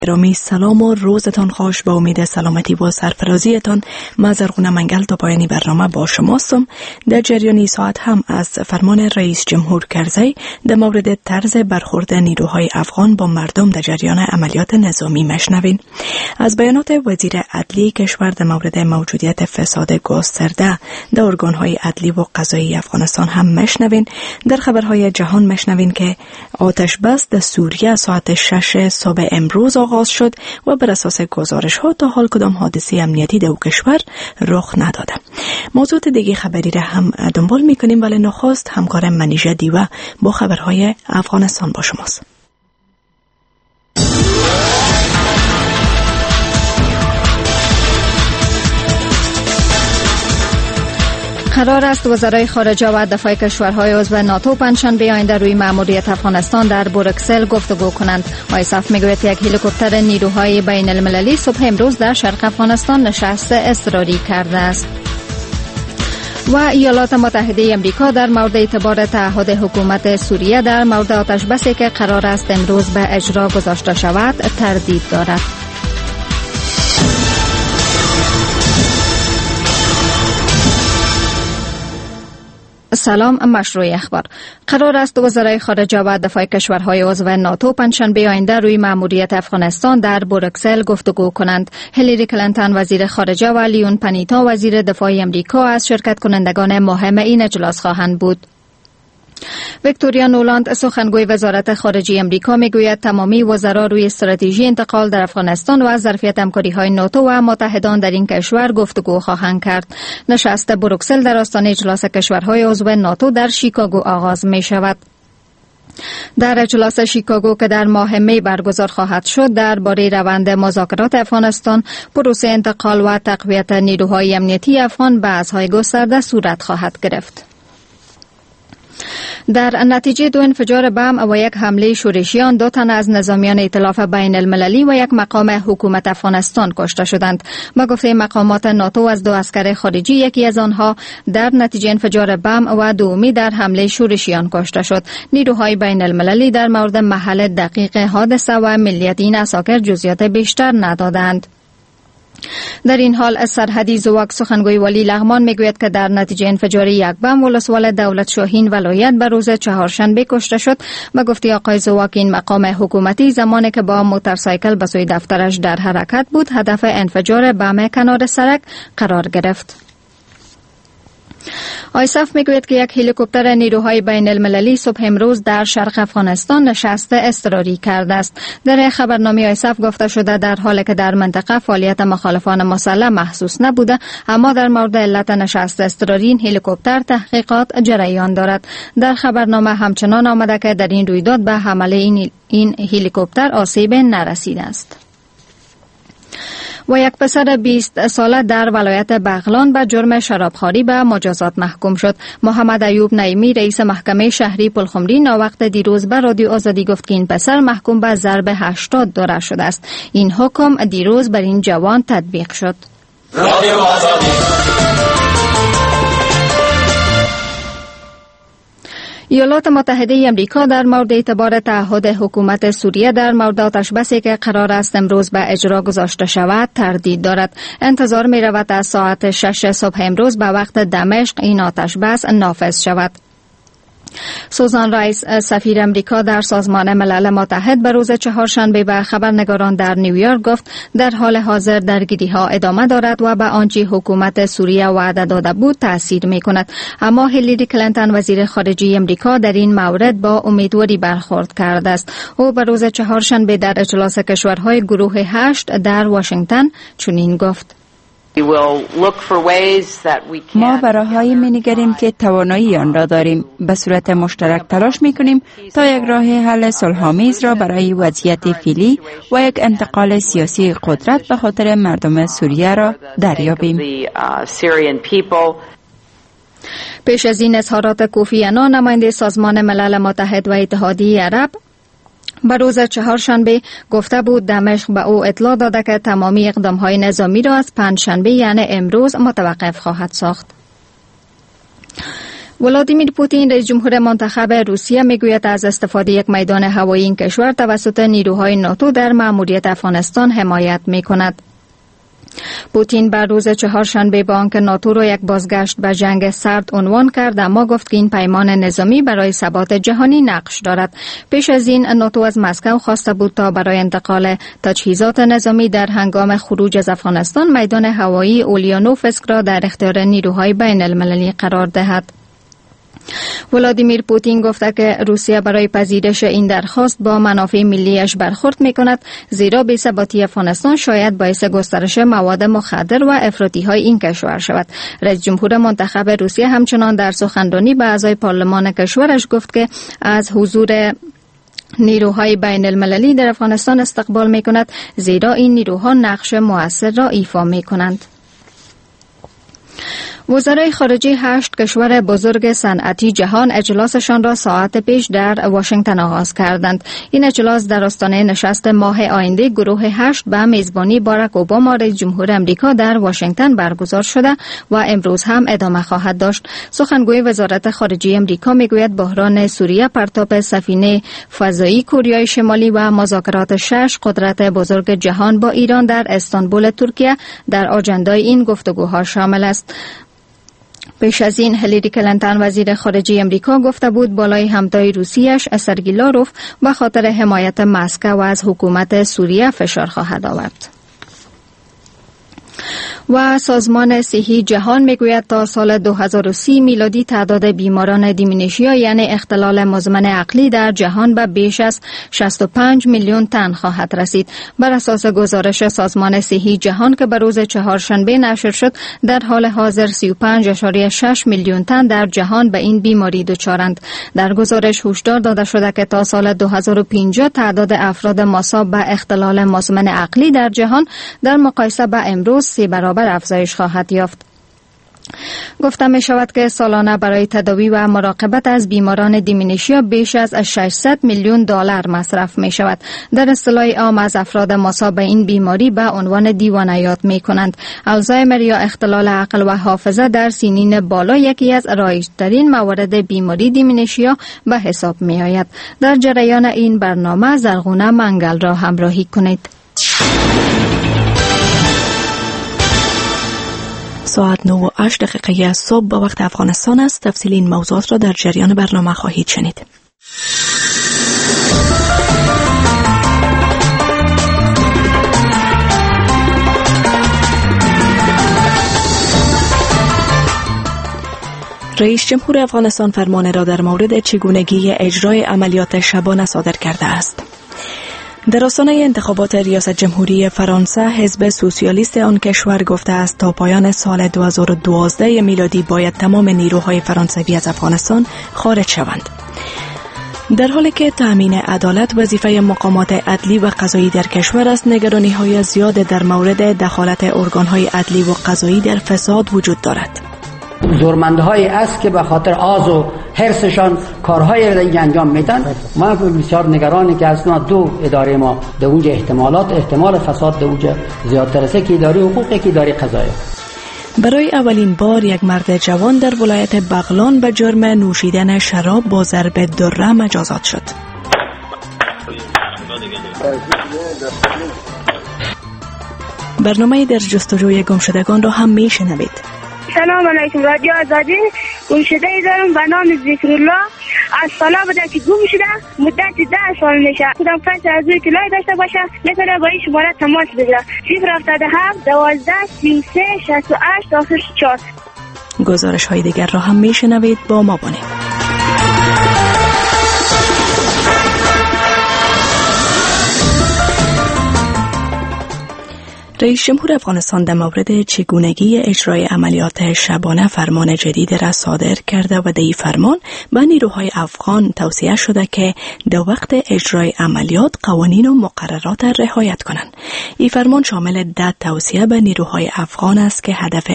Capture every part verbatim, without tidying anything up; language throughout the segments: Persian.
گرامی، سلام و روزتان خوش. با امید سلامتی و سرفرازیتان من زرغونه منگل تا پایانی برنامه با شماستم. در جریان ساعت هم از فرمان رئیس جمهور کرزی در مورد طرز برخورد نیروهای افغان با مردم در جریان عملیات نظامی مشنوین. از بیانات وزیر عدلی کشور در مورد موجودیت فساد گسترده در ارگانهای عدلی و قضایی افغانستان هم مشنوین. در خبرهای جهان مشنوین که آتش بس در سوریه ساعت شش صبح امروز آغاز شد و بر اساس گزارش ها تا حال کدام حادثه امنیتی در کشور رخ نداده. موضوع دیگه خبری را هم دنبال میکنیم، ولی نخست همکار منیژه دیوه با خبرهای افغانستان با شماست. قرار است وزرای خارجه و دفاع کشورهای عضو ناتو پنجشنبه آینده روی مأموریت افغانستان در بروکسل گفتگو کنند. آیساف میگوید که یک هلیکوپتر نیروهای بین المللی صبح امروز در شرق افغانستان نشست اضطراری کرده است. و ایالات متحده امریکا در مورد اعتبار تعهد حکومت سوریه در مورد آتش بسی که قرار است امروز به اجرا گذاشته شود تردید دارد. سلام، مشروع اخبار. قرار است وزرای خارجه و دفاع کشورهای عضو ناتو پنجشنبه آینده روی مأموریت افغانستان در بروکسل گفتگو کنند. هیلاری کلینتون وزیر خارجه و لیون پنیتا وزیر دفاع امریکا از شرکت کنندگان مهم این اجلاس خواهند بود. ویکتوریا نولاند سخنگوی وزارت خارجه امریکا میگوید تمامی وزرا روی استراتژی انتقال در افغانستان و ظرفیت همکاری‌های ناتو و متحدان در این کشور گفتگو خواهند کرد. نشست بروکسل در آستانه اجلاس کشورهای عضو ناتو در شیکاگو آغاز می شود. در اجلاس شیکاگو که در ماه می برگزار خواهد شد درباره روند مذاکرات افغانستان، پروسه انتقال و تقویت نیروهای امنیتی افغان بحث‌های گسترده صورت خواهد گرفت. در نتیجه دو انفجار بم و یک حمله شورشیان دو تن از نظامیان ائتلاف بین المللی و یک مقام حکومت افغانستان کشته شدند. با گفته مقامات ناتو از دو عسکر خارجی یکی از آنها در نتیجه انفجار بم و دومی در حمله شورشیان کشته شد. نیروهای بین المللی در مورد محل دقیق حادثه و ملیت این عساکر جزئیات بیشتر ندادند. در این حال سرحدی زواک سخنگوی ولی لغمان میگوید که در نتیجه انفجار یک بم ولسوال دولت شاهین ولایت به روز چهارشنبه کشته شد. به گفته آقای زواک این مقام حکومتی زمانی که با موتورسایکل به سوی دفترش در حرکت بود هدف انفجار بم کنار سرک قرار گرفت. آیساف میگوید که یک هلیکوپتر نیروهای بین المللی صبح امروز در شرق افغانستان نشست اضطراری کرده است. در خبرنامه آیساف گفته شده در حالی که در منطقه فعالیت مخالفان مسلح محسوس نبوده، اما در مورد علت نشست اضطراری این هلیکوپتر تحقیقات جریان دارد. در خبرنامه همچنان آمده که در این رویداد به حمله این, این هلیکوپتر آسیب نرسیده است. و یک پسر بیست ساله در ولایت بغلان به جرم شرابخوری به مجازات محکوم شد. محمد ایوب نعیمی رئیس محکمه شهری پلخمری ناوقت دیروز به رادیو آزادی گفت که این پسر محکوم به ضرب هشتاد دوره شده است. این حکم دیروز بر این جوان تطبیق شد. رادیو آزادی. ایالات متحده امریکا در مورد اعتبار تعهد حکومت سوریه در مورد آتش بسی که قرار است امروز به اجرا گذاشته شود تردید دارد. انتظار می رود از ساعت شش صبح امروز به وقت دمشق این آتش بس نافذ شود. سوزان رایس سفیر امریکا در سازمان ملل متحد به روز چهارشنبه به خبرنگاران در نیویورک گفت در حال حاضر درگیری ها ادامه دارد و به آنچه حکومت سوریه وعده داده بود تاثیر می کند. اما هیلاری کلینتون وزیر خارجه امریکا در این مورد با امیدواری برخورد کرده است. او به روز چهارشنبه در اجلاس کشورهای گروه هشت در واشنگتن چنین گفت: ما به راه‌هایی می‌نگریم که توانایی آن را داریم. به صورت مشترک تلاش می‌کنیم تا یک راه حل صلح‌آمیز را برای وضعیت فعلی و یک انتقال سیاسی قدرت به خاطر مردم سوریه را دریابیم. پیش از این اظهارات کوفی عنان نماینده سازمان ملل متحد و اتحادیه عرب به روز چهارشنبه گفته بود دمشق به او اطلاع داده که تمامی اقدام‌های نظامی را از پنجشنبه یعنی امروز متوقف خواهد ساخت. ولادیمیر پوتین رئیس جمهور منتخب روسیه میگوید از استفاده یک میدان هوایی این کشور توسط نیروهای ناتو در مأموریت افغانستان حمایت میکند. پوتین بر روز چهارشنبه با آنکه ناتو را یک بازگشت به جنگ سرد عنوان کرد، اما گفت که این پیمان نظامی برای ثبات جهانی نقش دارد. پیش از این ناتو از مسکو خواسته بود تا برای انتقال تجهیزات نظامی در هنگام خروج از افغانستان میدان هوایی اولیانوفسک را در اختیار نیروهای بین المللی قرار دهد. ولادیمیر پوتین گفته که روسیه برای پذیرش این درخواست با منافع ملیش برخورد میکند، زیرا بی‌ثباتی افغانستان شاید باعث گسترش مواد مخدر و افراطی های این کشور شود. رئیس جمهور منتخب روسیه همچنان در سخنرانی به اعضای پارلمان کشورش گفت که از حضور نیروهای بین المللی در افغانستان استقبال میکند، زیرا این نیروها نقش مؤثر را ایفا میکنند. وزرای خارجه هشت کشور بزرگ صنعتی جهان اجلاسشان را ساعت پیش در واشنگتن آغاز کردند. این اجلاس در آستانه نشست ماه آینده گروه هشت به میزبانی باراک اوباما رئیس جمهور امریکا در واشنگتن برگزار شده و امروز هم ادامه خواهد داشت. سخنگوی وزارت خارجه امریکا میگوید بحران سوریه، پرتاب سفینه فضایی کوریای شمالی و مذاکرات شش قدرت بزرگ جهان با ایران در استانبول ترکیه در آجندای این گفتگوها شامل است. پیش از این هلیری کلینتون وزیر خارجه امریکا گفته بود بالای همتای روسیش سرگی لاروف به خاطر حمایت مسکو از حکومت سوریه فشار خواهد آورد. و سازمان صحی جهان میگوید تا سال دو هزار و سی میلادی تعداد بیماران دیمنشیا یعنی اختلال مزمن عقلی در جهان به بیش از شصت و پنج میلیون تن خواهد رسید. بر اساس گزارش سازمان صحی جهان که به روز چهارشنبه نشر شد، در حال حاضر سی و پنج ممیز شش میلیون تن در جهان به این بیماری دچارند. در گزارش هشدار داده شده که تا سال دو هزار و پنجاه تعداد افراد مصاب به اختلال مزمن عقلی در جهان در مقایسه با امروز سه برابر افزایش خواهد یافت. گفته می شود که سالانه برای تداوی و مراقبت از بیماران دیمنشیا بیش از ششصد میلیون دلار مصرف می شود. در اصطلاح عام از افراد مصاب به این بیماری به عنوان دیوانه یاد می کنند. آلزایمر یا اختلال عقل و حافظه در سنین بالا یکی از رایج‌ترین موارد بیماری دیمنشیا به حساب می آید. در جریان این برنامه زرغونه منگل را همراهی کنید. ساعت نه و هشت دقیقه از صبح به وقت افغانستان است. تفصیل این موضوعات را در جریان برنامه خواهید شنید. رئیس جمهور افغانستان فرمان را در مورد چگونگی اجرای عملیات شبانه صادر کرده است. در آستانه انتخابات ریاست جمهوری فرانسه، حزب سوسیالیست آن کشور گفته است تا پایان سال دو هزار و دوازده میلادی باید تمام نیروهای فرانسوی از افغانستان خارج شوند. در حالی که تأمین عدالت وظیفه مقامات عدلی و قضایی در کشور است، نگرانی‌های زیاد در مورد دخالت ارگان‌های عدلی و قضایی در فساد وجود دارد. زورمندهایی است که به خاطر آز و حرصشان کارهای را انجام میدن. ما بسیار نگرانی که اصلا دو اداره ما در اونجا احتمالات احتمال فساد در اونجا زیادتر است که اداره حقوقی که اداره قضایی. برای اولین بار یک مرد جوان در ولایت بغلان به جرم نوشیدن شراب با ضرب دره مجازات شد. برنامه در جستجوی گمشدگان را هم میشنوید. سلام علیکم، رادیو آزادی. گمشده ای دارم به نام ذکرالله. از سالا بوده که گم شده، مدت ده سال میشه. خودم فرض از روی اطلاعی داشته باشه میتونه با این شماره تماس بگیره. صفر هفتاد و هفت دوازده سی و سه شصت و هشت آخر چهار. گزارش های دیگر را هم میشنوید. با ما بانید. رئیس جمهور افغانستان در مورد چگونگی اجرای عملیات شبانه فرمان جدید را صادر کرده و در این فرمان به نیروهای افغان توصیه شده که در وقت اجرای عملیات قوانین و مقررات را رعایت کنند. این فرمان شامل ده توصیه به نیروهای افغان است که هدف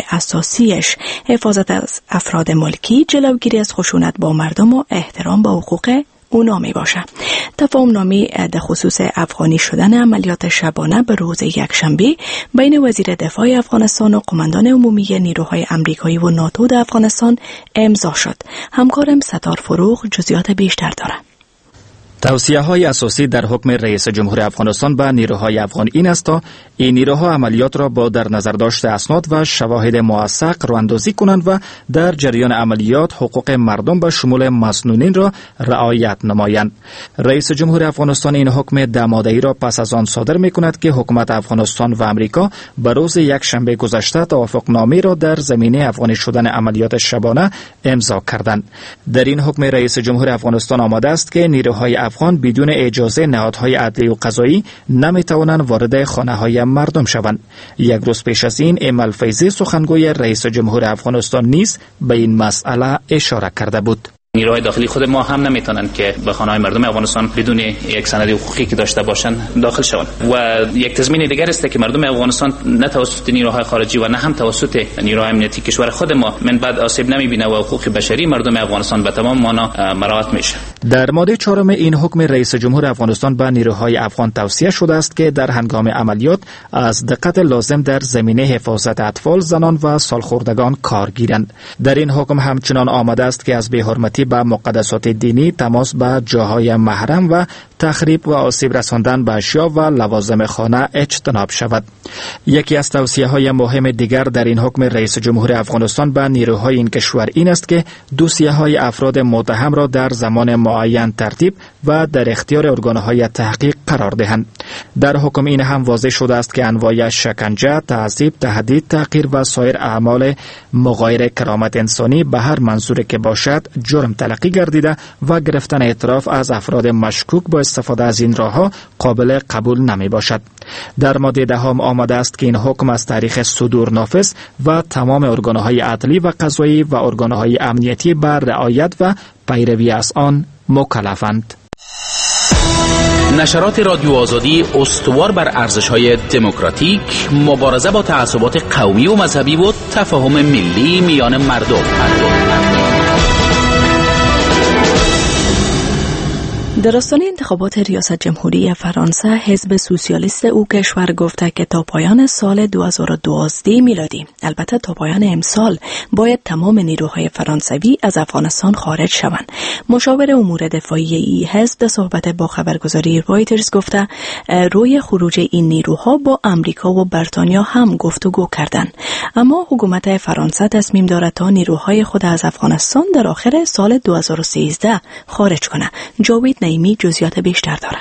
اساسیش حفاظت از افراد ملکی، جلوگیری از خشونت با مردم و احترام به حقوق اونا می باشه. تفاهم نامه در خصوص افغانی شدن عملیات شبانه به روز یکشنبه بین وزیر دفاع افغانستان و قماندان عمومی نیروهای امریکایی و ناتو در افغانستان امضا شد. همکارم ستار فروغ جزئیات بیشتر داره. توصیه‌های اساسی در حکم رئیس جمهور افغانستان به نیروهای افغان این است تا این نیروها عملیات را با در نظر داشت اسناد و شواهد موثق راه‌اندازی کنند و در جریان عملیات حقوق مردم به شمول مسنونین را رعایت نمایند. رئیس جمهور افغانستان این حکم ده ماده‌ای را پس از آن صادر می‌کند که حکومت افغانستان و امریکا به روز یکشنبه گذشته توافقنامه را در زمینه افغانی شدن عملیات شبانه امضا کردند. در این حکم رئیس جمهور افغانستان آمده است که نیروهای افغان بدون اجازه نهادهای عدلی و قضایی نمی‌توانند وارد خانه‌های مردم شوند. یک روز پیش از این ایمل فیضی سخنگوی رئیس جمهور افغانستان نیز به این مسئله اشاره کرده بود. نیروهای داخلی خود ما هم نمیتونن که به خانه‌های مردم افغانستان بدون یک سند حقوقی که داشته باشن داخل شوند و یک تضمین دیگر است که مردم افغانستان نه توسط نیروهای خارجی و نه هم توسط نیروهای امنیتی کشور خود ما من بعد آسیب نمیبینه و حقوق بشری مردم افغانستان به تمام معنا مراعات میشه. در ماده چهارم این حکم رئیس جمهور افغانستان به نیروهای افغان توصیه شده است که در هنگام عملیات از دقت لازم در زمینه حفاظت اطفال، زنان و سالخوردگان کار گیرند. در این حکم همچنان آمده است که از بی‌حرمتی به مقدسات دینی، تماس به جاهای محرم و تخریب و آسیب رساندن به اشیا و لوازم خانه اجتناب شود. یکی از توصیه‌های مهم دیگر در این حکم رئیس جمهور افغانستان به نیروهای این کشور این است که دوسیه‌های افراد متهم را در زمان معین ترتیب و در اختیار ارگان‌های تحقیق قرار دهند. در حکم این هم واضح شده است که انواع شکنجه، تعذیب، تهدید، تحقیر و سایر اعمال مغایر کرامت انسانی به هر منظوری که باشد جرم تلقی گردیده و گرفتن اعتراف از افراد مشکوک با استفاده از این راه‌ها قابل قبول نمی باشد. در ماده دهم آمده است که این حکم از تاریخ صدور نافذ و تمام ارگان‌های عدلی و قضایی و ارگان‌های امنیتی بر رعایت و پیروی از آن مکلفند. نشرات رادیو آزادی استوار بر ارزش‌های دموکراتیک، مبارزه با تعصبات قومی و مذهبی و تفاهم ملی میان مردم. مردم. در آستانه انتخابات ریاست جمهوری فرانسه، حزب سوسیالیست او کشور گفته که تا پایان سال دو هزار و دوازده میلادی، البته تا پایان امسال، باید تمام نیروهای فرانسوی از افغانستان خارج شوند. مشاور امور دفاعی این حزب در صحبت با خبرگزاری رایترز گفته روی خروج این نیروها با امریکا و بریتانیا هم گفتگو کردند، اما حکومت فرانسه تصمیم دارد تا نیروهای خود از افغانستان در آخر سال دو هزار و سیزده خارج کنه. جاوید نعیمی جزئیات بیشتر داره.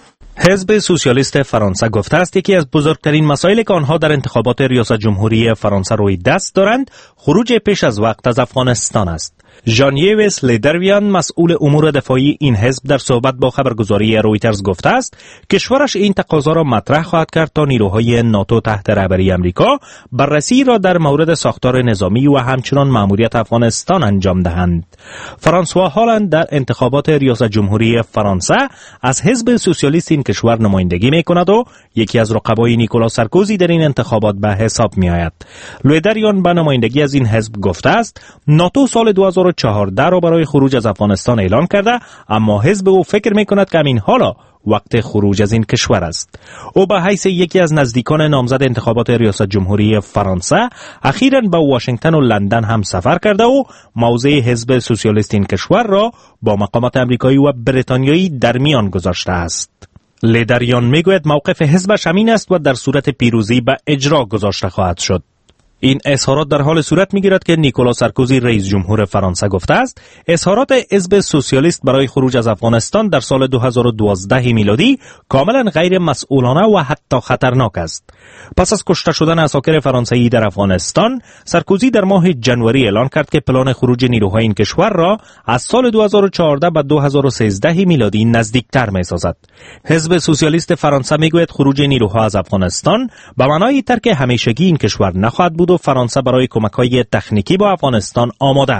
حزب سوسیالیست فرانسه گفته است یکی از بزرگترین مسائلی که آنها در انتخابات ریاست جمهوری فرانسه روی دست دارند خروج پیش از وقت از افغانستان است. ژان-یوس لیدرویان مسئول امور دفاعی این حزب در صحبت با خبرگزاری رویترز گفته است کشورش این تقاضا را مطرح خواهد کرد تا نیروهای ناتو تحت رهبری امریکا بررسی را در مورد ساختار نظامی و همچنان مأموریت افغانستان انجام دهند. فرانسوا هالند در انتخابات ریاست جمهوری فرانسه از حزب سوسیالیست این کشور نمایندگی می‌کند و یکی از رقبای نیکولاس سارکوزی در این انتخابات به حساب می‌آید. لیدرویان به نمایندگی از این حزب گفته است ناتو سال دو هزار و چهارده را برای خروج از افغانستان اعلان کرده، اما حزب او فکر می‌کند که همین حالا وقت خروج از این کشور است. او به حیث یکی از نزدیکان نامزد انتخابات ریاست جمهوری فرانسه اخیراً به واشنگتن و لندن هم سفر کرده و موضع حزب سوسیالیست این کشور را با مقامات آمریکایی و بریتانیایی در میان گذاشته است. لیدریان میگوید موقف حزبش همین است و در صورت پیروزی به اجرا گذاشته خواهد شد. این اظهارات در حال صورت می‌گیرد که نیکولاس سارکوزی رئیس جمهور فرانسه گفته است اظهارات حزب سوسیالیست برای خروج از افغانستان در سال دو هزار و دوازده میلادی کاملا غیر مسئولانه و حتی خطرناک است. پس از کشته شدن عساکر فرانسوی در افغانستان، سارکوزی در ماه ژانویه اعلان کرد که پلان خروج نیروهای این کشور را از سال دو هزار و چهارده به دو هزار و سیزده میلادی نزدیکتر می‌سازد. حزب سوسیالیست فرانسه میگوید خروج نیروها از افغانستان به معنای ترک همیشگی این کشور نخواهد بود و فرانسه برای کمک‌های تکنیکی با افغانستان آماده است.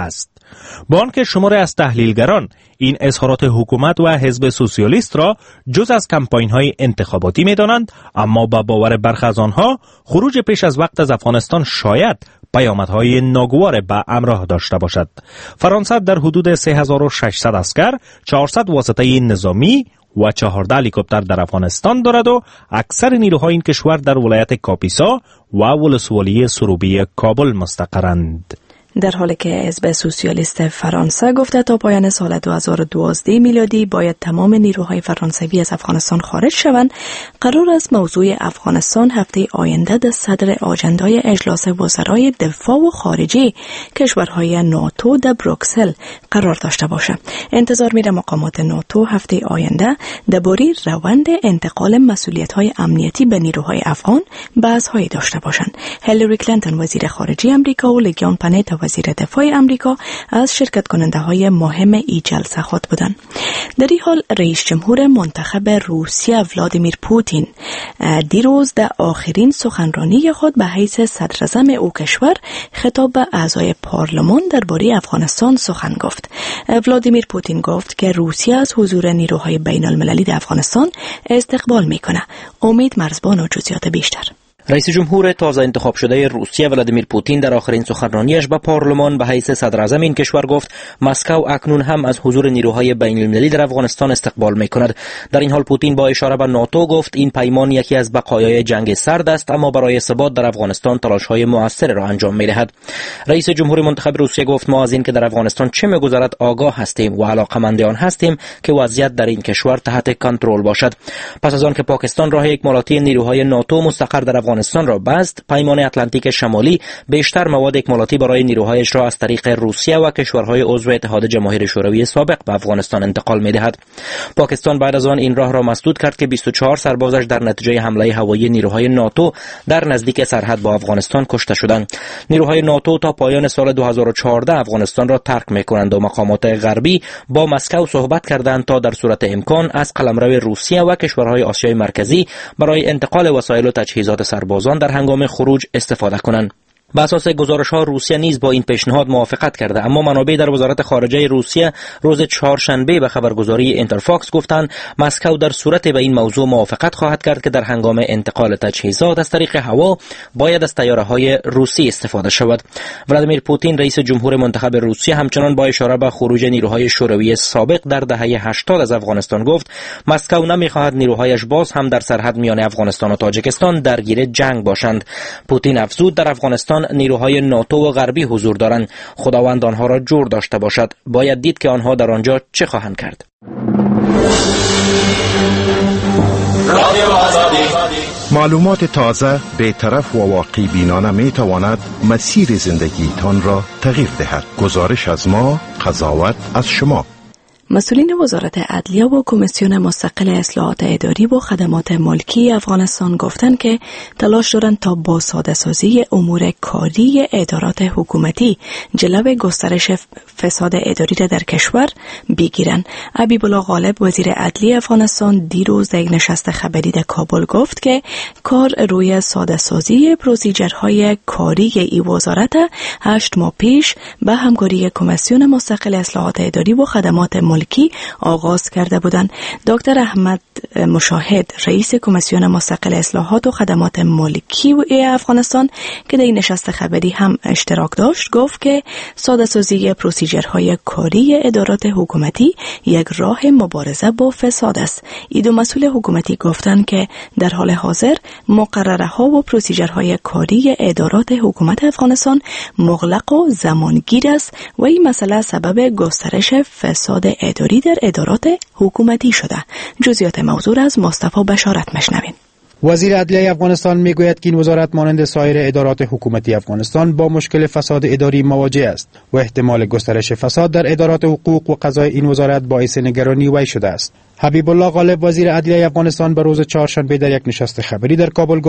با آنکه شماری از تحلیلگران این اظهارات حکومت و حزب سوسیالیست را جز از کمپاین‌های انتخاباتی می‌دانند، اما با باور برخی از آنها خروج پیش از وقت از افغانستان شاید پیامدهای ناگوار به همراه داشته باشد. فرانسه در حدود سه هزار و ششصد عسکر، چهارصد واسطه نظامی و چهارده هلیکوپتر در افغانستان دارد و اکثر نیروهای این کشور در ولایت کاپیسا و ولسوالی سروبی کابل مستقرند. در حالی که حزب سوسیالیست فرانسه گفته تا پایان سال دو هزار و دوازده میلادی باید تمام نیروهای فرانسوی از افغانستان خارج شوند، قرار است موضوع افغانستان هفته آینده در صدر آجندای اجلاس وزرای دفاع و خارجه کشورهای ناتو در بروکسل قرار داشته باشد. انتظار میره مقامات ناتو هفته آینده درباره روند انتقال مسئولیت‌های امنیتی به نیروهای افغان بحث‌هایی داشته باشند. هیلاری کلینتون وزیر خارجه آمریکا و لیگیون پانتا وزیر دفاع آمریکا از شرکت کننده های مهم این جلسه خود بودند. در این حال رئیس جمهور منتخب روسیه ولادیمیر پوتین دیروز در آخرین سخنرانی خود به حیث صدراعظم او کشور خطاب به اعضای پارلمان درباره افغانستان سخن گفت. ولادیمیر پوتین گفت که روسیه از حضور نیروهای بین المللی در افغانستان استقبال میکنه. امید مرزبان و جزئیات بیشتر. رئیس جمهور تازه انتخاب شده روسیه ولادیمیر پوتین در آخرین سخنرانیش به پارلمان به حیث صدراعظم این کشور گفت مسکو اکنون هم از حضور نیروهای بین المللی در افغانستان استقبال میکند. در این حال پوتین با اشاره به ناتو گفت این پیمان یکی از بقایای جنگ سرد است، اما برای ثبات در افغانستان تلاش‌های موثر را انجام می‌دهد. رئیس جمهور منتخب روسیه گفت ما از این که در افغانستان چه می‌گذرد آگاه هستیم و علاقه‌مند آن هستیم که وضعیت در این کشور تحت کنترل باشد. پس از آن که پاکستان راه اکمالاتی نیروهای ناتو مستقر در افغانستان را بست، پیمان اتلانتیک شمالی بیشتر مواد اکمالاتی برای نیروهایش را از طریق روسیه و کشورهای عضو اتحاد جماهیر شوروی سابق به افغانستان انتقال می‌دهد. پاکستان بعد از آن این راه را مسدود کرد که بیست و چهار سربازش در نتیجه حمله هوایی نیروهای ناتو در نزدیک سرحد با افغانستان کشته شدند. نیروهای ناتو تا پایان سال دو هزار و چهارده افغانستان را ترک می‌کنند و مقامات غربی با مسکو صحبت کردند تا در صورت امکان از قلمرو روسیه و کشورهای آسیای مرکزی برای انتقال وسایل و تجهیزات سربازان در هنگام خروج استفاده کنند. بر اساس گزارش‌ها روسیه نیز با این پیشنهاد موافقت کرده، اما منابع در وزارت خارجه روسیه روز چهارشنبه به خبرگزاری اینترفاکس گفتند مسکو در صورت به این موضوع موافقت خواهد کرد که در هنگام انتقال تجهیزات از طریق هوا باید از طیاره‌های روسی استفاده شود. ولادیمیر پوتین رئیس جمهور منتخب روسیه همچنان با اشاره به خروج نیروهای شوروی سابق در دهه هشتاد از افغانستان گفت مسکو نمی‌خواهد نیروهایش باز هم در سرحد میان افغانستان و تاجیکستان درگیر جنگ باشند. پوتین افزود در افغانستان نیروهای ناتو و غربی حضور دارند. خداوند آنها را جور داشته باشد. باید دید که آنها در آنجا چه خواهند کرد. معلومات تازه، بی‌طرف و واقع بینانه می تواند مسیر زندگیتان را تغییر دهد. گزارش از ما، قضاوت از شما. مسئولین وزارت عدلیه و کمیسیون مستقل اصلاحات اداری و خدمات ملکی افغانستان گفتند که تلاش دارند تا با ساده‌سازی امور کاری ادارات حکومتی جلوی گسترش فساد اداری را در کشور بگیرند. حبیب الله غالب وزیر عدلیه افغانستان دیروز در یک نشست خبری در کابل گفت که کار روی ساده‌سازی پروسیجرهای کاری این وزارت هشت ماه پیش به همکاری کمیسیون مستقل اصلاحات اداری و خدمات ملکی ملکی آغاز کرده بودند. دکتر احمد مشاهد رئیس کمیسیون مستقل اصلاحات و خدمات ملکی و افغانستان که در این نشست خبری هم اشتراک داشت گفت که ساده‌سازی پروسیجرهای کاری ادارات حکومتی یک راه مبارزه با فساد است. این دو مسئول حکومتی گفتند که در حال حاضر مقرره ها و پروسیجرهای کاری ادارات حکومت افغانستان مغلق و زمانگیر است و این مسئله سبب گسترش فساد اداری در ادارات حکومتی شده. جزئیات موضوع از مصطفی بشارت مشنویم. وزیر عدلیه افغانستان میگوید که این وزارت مانند سایر ادارات حکومتی افغانستان با مشکل فساد اداری مواجه است و احتمال گسترش فساد در ادارات حقوق و قضای این وزارت باعث نگرانی وی شده است. حبیب الله غالب وزیر عدلیه افغانستان به روز چهارشنبه در یک نشست خبری در کابل گفت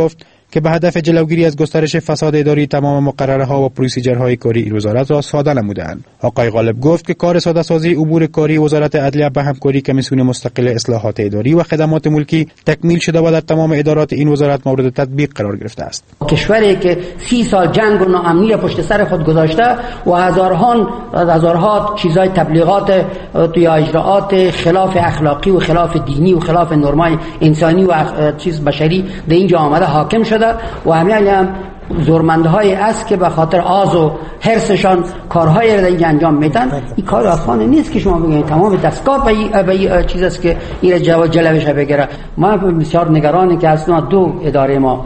که به هدف جلوگیری از گسترش فساد اداری تمام مقرره‌ها و پروسیجرهای کاری این وزارت را ساده نمودند. آقای غالب گفت که کار ساده سازی امور کاری وزارت عدلیه به همکاری کمیسیون مستقل اصلاحات اداری و خدمات ملکی تکمیل شده و در تمام ادارات این وزارت مورد تطبیق قرار گرفته است. کشوری که سی سال جنگ و ناامنی پشت سر خود گذاشته و هزارها هزارها چیزای تبلیغات یا اجراءات خلاف اخلاقی و خلاف دینی و خلاف نرمای انسانی و چیز بشری در اینجا آمده حاکم شده و همین هم زورمندهای است که به خاطر آز و حرصشان کارهای را دیگه انجام میدن. این کار آسان نیست که شما بگید تمام دستگاه به این چیز است که این جواب جلوش بگیره. ما بسیار نگرانی که اصلا دو اداره ما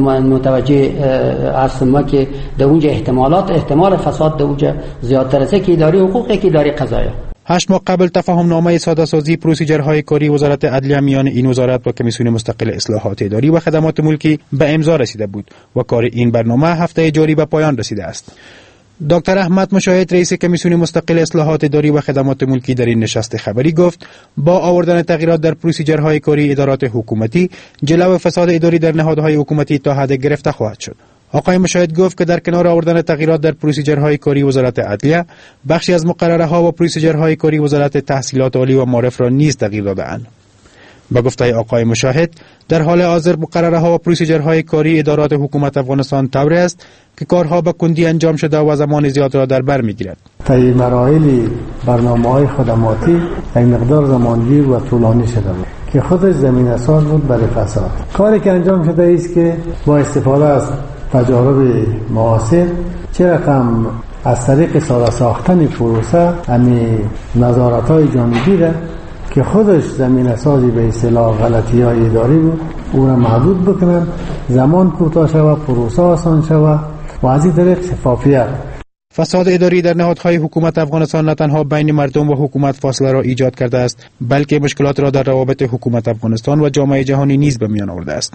متوجه هستیم ما که در اونجا احتمالات احتمال فساد در اونجا زیادتر است که اداره حقوق که اداره قضاییه. هشت ماه قبل تفاهم نامه ساده سازی پروسیجرهای کاری وزارت عدلیه میان این وزارت و کمیسیون مستقل اصلاحات اداری و خدمات ملکی به امضا رسیده بود و کار این برنامه هفته جاری به پایان رسیده است. دکتر احمد مشاهد رئیس کمیسیون مستقل اصلاحات اداری و خدمات ملکی در این نشست خبری گفت با آوردن تغییرات در پروسیجرهای کاری ادارات حکومتی جلو فساد اداری در نهادهای حکومتی تا حد گرفته خواهد شد. آقای مشاهد گفت که در کنار آوردن تغییرات در پروسیجرهای کاری وزارت عدلیه بخشی از مقرره‌ها و پروسیجرهای کاری وزارت تحصیلات عالی و معارف را نیز تغییر داده‌اند. با گفته آقای مشاهد در حال حاضر مقرره‌ها و پروسیجرهای کاری ادارات حکومت افغانستان طوری است که کارها به کندی انجام شده و زمان زیاد را در بر می‌گیرد. طی مراحل برنامه‌های خدماتی یک مقدار زمانگیر و طولانی شده بود که خودش زمینه ساز بود برای فساد. کاری که انجام شده است که با استفاده از تجارب معاصر چه رقم از طریق ساده ساختن پروسه امی نظارت‌های جانبی را که خودش زمینه سازی به اصطلاح غلطی‌های اداری بود او را محدود بکنن، زمان کوتاه شود، پروسه آسان شود و از این طریق شفافیت. فساد اداری در نهادهای حکومت افغانستان نه تنها بین مردم و حکومت فاصله را ایجاد کرده است بلکه مشکلات را در روابط حکومت افغانستان و جامعه جهانی نیز به میان آورده است.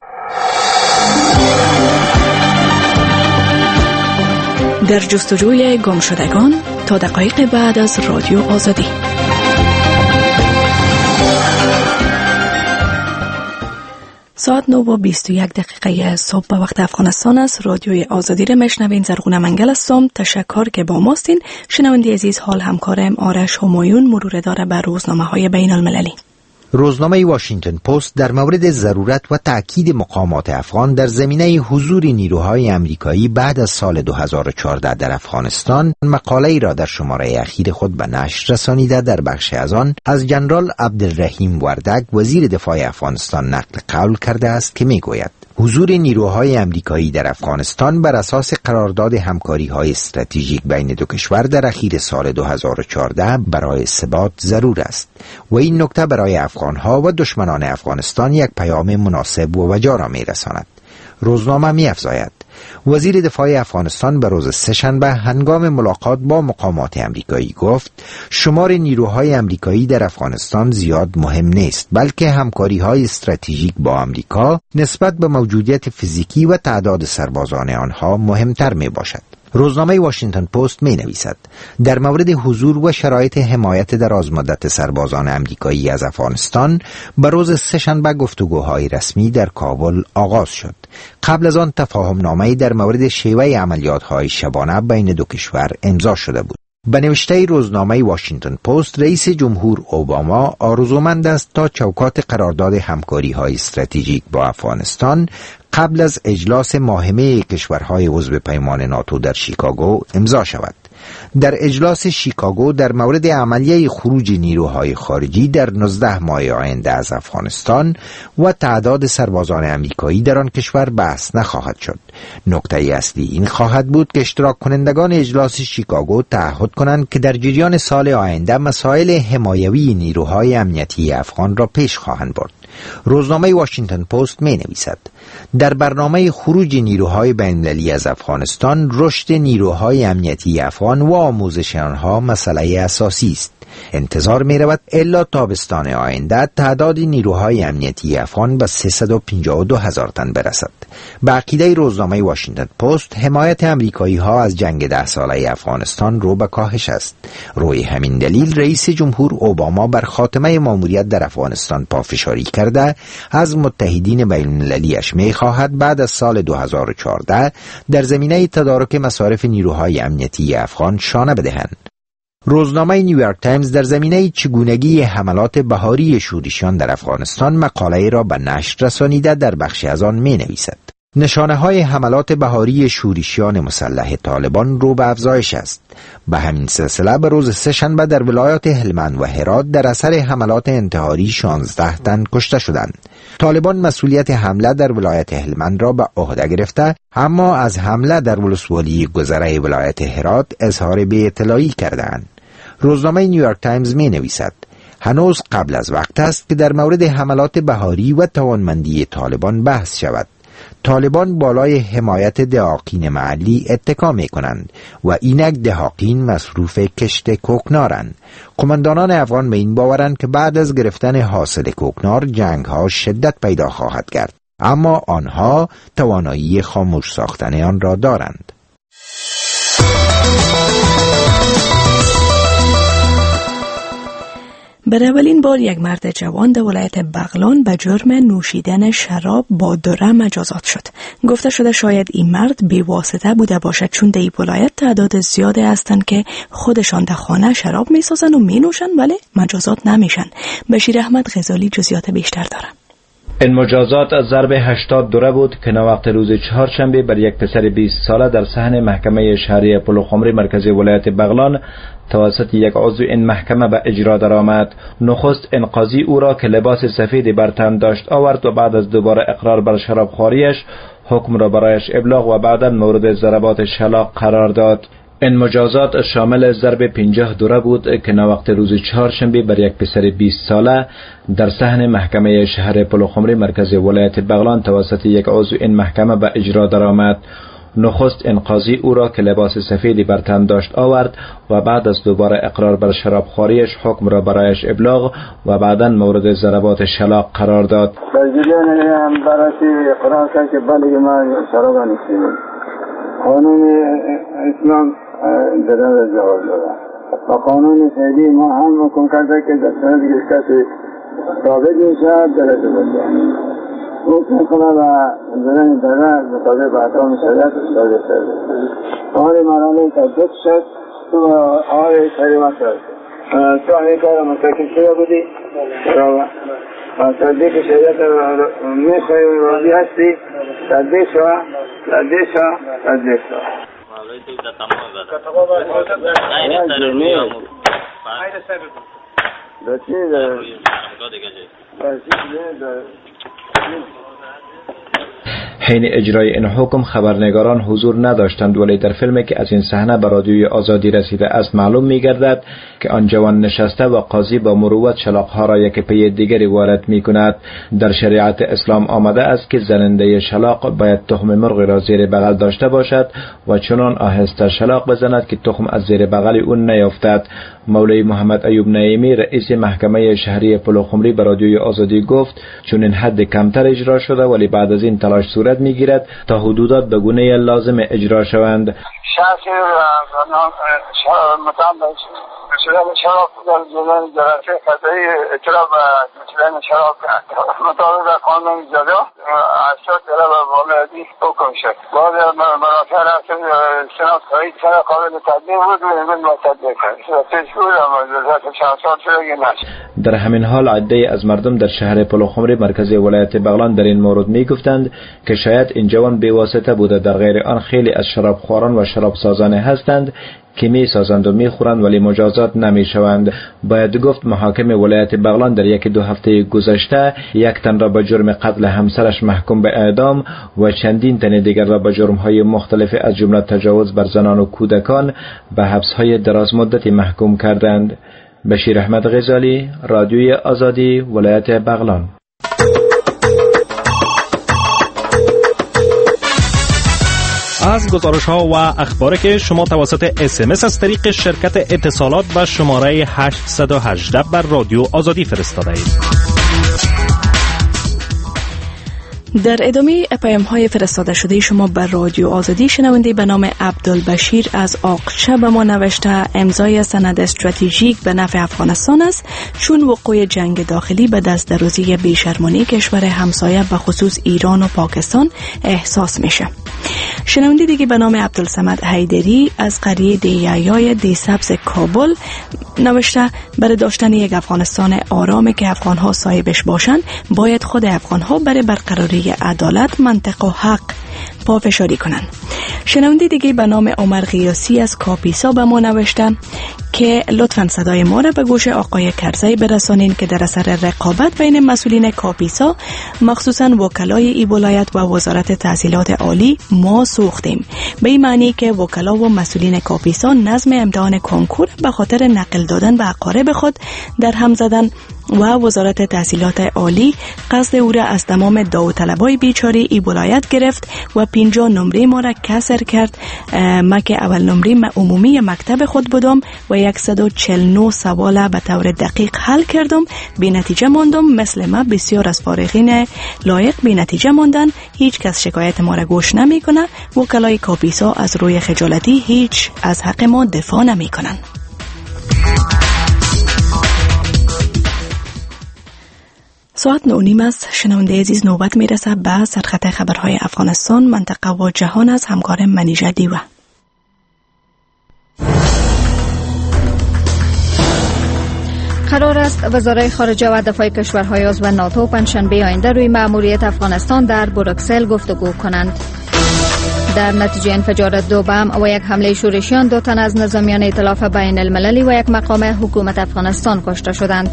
در جستجوی گم شدگان تا دقایق بعد از رادیو آزادی. ساعت نو و بیست و یک دقیقه صبح به وقت افغانستان است. رادیوی آزادی را میشنوین. زرغونه منگل هستم. تشکر که با ماستین. شنونده عزیز، حال همکارم آرش همایون مرور داره بر روزنامه های بین المللی. روزنامه واشنگتن پست در مورد ضرورت و تأکید مقامات افغان در زمینه حضور نیروهای امریکایی بعد از سال دو هزار و چهارده در افغانستان مقاله‌ای را در شماره اخیر خود به نشر رسانیده. در بخش از آن از جنرال عبدالرحیم وردگ وزیر دفاع افغانستان نقل قول کرده است که میگوید حضور نیروهای امریکایی در افغانستان بر اساس قرارداد همکاری‌های استراتژیک بین دو کشور در اخیر سال دو هزار و چهارده برای ثبات ضرور است و این نکته برای افغان‌ها و دشمنان افغانستان یک پیام مناسب و وجا را می‌رساند. روزنامه می‌افزاید وزیر دفاع افغانستان به روز سه‌شنبه هنگام ملاقات با مقامات امریکایی گفت شمار نیروهای امریکایی در افغانستان زیاد مهم نیست بلکه همکاری‌های استراتژیک با آمریکا نسبت به موجودیت فیزیکی و تعداد سربازان آنها مهمتر میباشد. روزنامه واشنگتن پست می نویسد در مورد حضور و شرایط حمایت درازمدت سربازان امریکایی از افغانستان به روز سه‌شنبه گفتگوهای رسمی در کابل آغاز شد. قبل از آن تفاهم نامه‌ای در مورد شیوه عملیات‌های شبانه بین دو کشور امضا شده بود. به نوشته روزنامه واشنگتن پست رئیس جمهور اوباما آرزومند است تا چوکات قرارداد همکاری‌های استراتژیک با افغانستان قبل از اجلاس ماهمه کشورهای عضو پیمان ناتو در شیکاگو امضا شود. در اجلاس شیکاگو در مورد عملیه خروج نیروهای خارجی در نوزده ماه آینده از افغانستان و تعداد سربازان امریکایی در آن کشور بحث نخواهد شد. نکته اصلی این خواهد بود که اشتراک کنندگان اجلاس شیکاگو تعهد کنند که در جریان سال آینده مسائل حمایوی نیروهای امنیتی افغان را پیش خواهند برد. روزنامه واشنگتن پست می نویسد در برنامه خروج نیروهای بین‌المللی از افغانستان رشد نیروهای امنیتی افغان و آموزش آنها مسئله اساسی است. انتظار می رود الا تابستان آینده تعداد نیروهای امنیتی افغان به سیصد و پنجاه و دو هزار تن برسد. به عقیده روزنامه واشنگتن پست حمایت امریکایی ها از جنگ ده ساله افغانستان رو به کاهش است. روی همین دلیل رئیس جمهور اوباما بر خاتمه ماموریت در افغانستان پافشاری کرده کرده از متحدین بین المللیش می خواهد بعد از سال دو هزار و چهارده در زمینه تدارک مصارف نیروهای امنیتی افغان شانه بدهند. روزنامه نیویورک تایمز در زمینه چگونگی حملات بهاری شورشیان در افغانستان مقاله را به نشر رسانیده در بخش از آن می نویسد: نشانه های حملات بهاری شورشیان مسلح طالبان رو به افزایش است. به همین سلسله به روز سه‌شنبه در ولایات هلمند و هرات در اثر حملات انتحاری شانزده تن کشته شدند. طالبان مسئولیت حمله در ولایت هلمند را به عهده گرفته، اما از حمله در ولسوالی گذره ولایت هرات اظهار بی‌اطلاعی کردند. روزنامه نیویورک تایمز می نویسد: هنوز قبل از وقت است که در مورد حملات بهاری و توانمندی طالبان بحث شود. طالبان بالای حمایت دهاقین محلی اتکا می کنند و اینک دهاقین مصروف کشت کوکنارند. قماندانان افغان به این باورند که بعد از گرفتن حاصل کوکنار جنگ ها شدت پیدا خواهد کرد، اما آنها توانایی خاموش ساختن آن را دارند. برای اولین بار یک مرد جوان در ولایت بغلان به جرم نوشیدن شراب با دره مجازات شد. گفته شده شاید این مرد بی‌واسطه بوده باشد، چون در این ولایت تعداد زیاده هستند که خودشان در خانه شراب می‌سازند و می‌نوشند ولی مجازات نمیشن. بشیر احمد غزالی جزئیات بیشتر داره. این مجازات از ضرب هشتاد دره بود که نوقت روز چهارشنبه بر یک پسر بیست ساله در صحن محکمه شهری پلوخمری مرکزی ولایت بغلان توسط یک عضو این محکمه به اجرا درآمد. نخست این قاضی او را که لباس سفید بر تن داشت آورد و بعد از دوباره اقرار بر شرابخواریش حکم را برایش ابلاغ و بعدا مورد ضربات شلاق قرار داد. این مجازات شامل ضرب پنجاه دره بود که نوقت روز چهارشنبه بر یک پسر بیست ساله در صحن محکمه شهر پلوخمری مرکز ولایت بغلان توسط یک عضو این محکمه به اجرا درآمد. نخست این قاضی او را که لباس سفیدی بر تن داشت آورد و بعد از دوباره اقرار بر شرابخواریش حکم را برایش ابلاغ و بعدا مورد ضربات شلاق قرار داد. در جریان هم برای اقرار کرد که بله من شراب نوشیدم. قانون اسلام در این جواز دادن و قانون فعلی ما هم حکم کرده که در سند کسی ثابت میشه درجه بده. حکم کنه و درن درن مطابق به احکام شریعت ثابت کرده. آن مرحله تجدید شد تو آقای کریمه کرد. تو همین کار مستقیم شده بودی و تطبیق شریعت میخوایی راضی هستی تطبیق شو تطبیق شو تطبیق شو. حین اجرای این حکم خبرنگاران حضور نداشتند، ولی در فیلمی که از این صحنه به رادیوی آزادی رسیده است معلوم می‌گردد که آن جوان نشسته و قاضی با مروت شلاق‌ها را یک پی دیگری وارد می‌کند. در شریعت اسلام آمده است که زننده شلاق باید تخم مرغ را زیر بغل داشته باشد و چنان آهسته شلاق بزند که تخم از زیر بغل او نیفتد. مولوی محمد ایوب نعیمی رئیس محکمه شهری پلوخمری به رادیوی آزادی گفت چون این حد کمتر اجرا شده ولی بعد از این تلاش صورت میگیرد تا حدودات به گونه لازم اجرا شوند. شخصی مطمئن شدن شراب در جلن جلسه قضایی اطلاع و شدن شراب مطابق قانون جدا اشتاد طلب والدی حکم شد. بعد مراتب رفت سنات خواهید سر قابل تدبیر بود و امید با تدبیر کرد. تشکر اما جلسه چند سال شده نشد. در همین حال عده‌ای از مردم در شهر پلوخمری مرکزی ولایت بغلان در این مورد می گفتند که شاید این جوان بی‌واسطه بوده، در غیر آن خیلی از شرابخواران و شرابسازان هستند که می سازند و می خورند ولی مجازات نمی شوند. باید گفت محاکم ولایت بغلان در یک دو هفته گذشته یک تن را به جرم قتل همسرش محکوم به اعدام و چندین تن دیگر را به جرم‌های مختلف از جمله تجاوز بر زنان و کودکان به حبس‌های دراز مدتی محکوم کردند. بشیر احمد غزالی، رادیوی آزادی، ولایت بغلان. از گزارش ها و اخباری که شما توسط اس ام اس از طریق شرکت اتصالات به شماره هشت یک هشت بر رادیو آزادی فرستاده اید. در ادامه پیام های فرستاده شده شما بر رادیو آزادی، شنونده به نام عبدالبشیر از آقچه به ما نوشته امضای سند استراتژیک به نفع افغانستان است، چون وقوع جنگ داخلی به دست دروازی بیشرمانه کشور همسایه به خصوص ایران و پاکستان احساس میشه. شنونده دیگه به نام عبدالصمد حیدری از قریه دیایای دی سبز کابل نوشته برای داشتن یک افغانستان آرام که افغانها صاحبش باشند، باید خود افغانها برای برقراری عدالت، منطق و حق پافشاری کنند. شنونده دیگه به نام عمر غیاسی از کاپیسا به ما نوشته که لطفاً صدای ما را به گوش آقای کرزی برسانین که در اثر رقابت بین مسئولین کاپیسا مخصوصاً وکلای ای ولایت و وزارت تحصیلات عالی ما سوختیم، به این معنی که وکلا و مسئولین کاپیسا نظم امتحان کنکور به خاطر نقل دادن به اقارب خود در هم زدن و وزارت تحصیلات عالی قصد او را از تمام داوطلبای بیچاره ای ولایت گرفت و پنجاه نمره ما را کسر کرد. ما که اول نمره عمومی مکتب خود بودم و صد و چهل و نه سوال به طور دقیق حل کردم، بی نتیجه ماندم. مثل ما بسیار از فارغین لایق بی نتیجه ماندن، هیچ کس شکایت ما را گوش نمی کنه. وکلای کاپیسا از روی خجالتی هیچ از حق ما دفاع نمی کنن. ساعت نو نیم است. شنونده عزیز، نوبت میرسه به سرخط خبرهای افغانستان، منطقه و جهان از همکار منیژه دیوه. قرار است وزرای خارجه و دفاع کشورهای عضو ناتو پنجشنبه آینده روی مأموریت افغانستان در بروکسل گفتگو کنند. در نتیجه انفجار دو بم و یک حمله شورشیان، دو تن از نظامیان ائتلاف بین المللی و یک مقام حکومت افغانستان کشته شدند.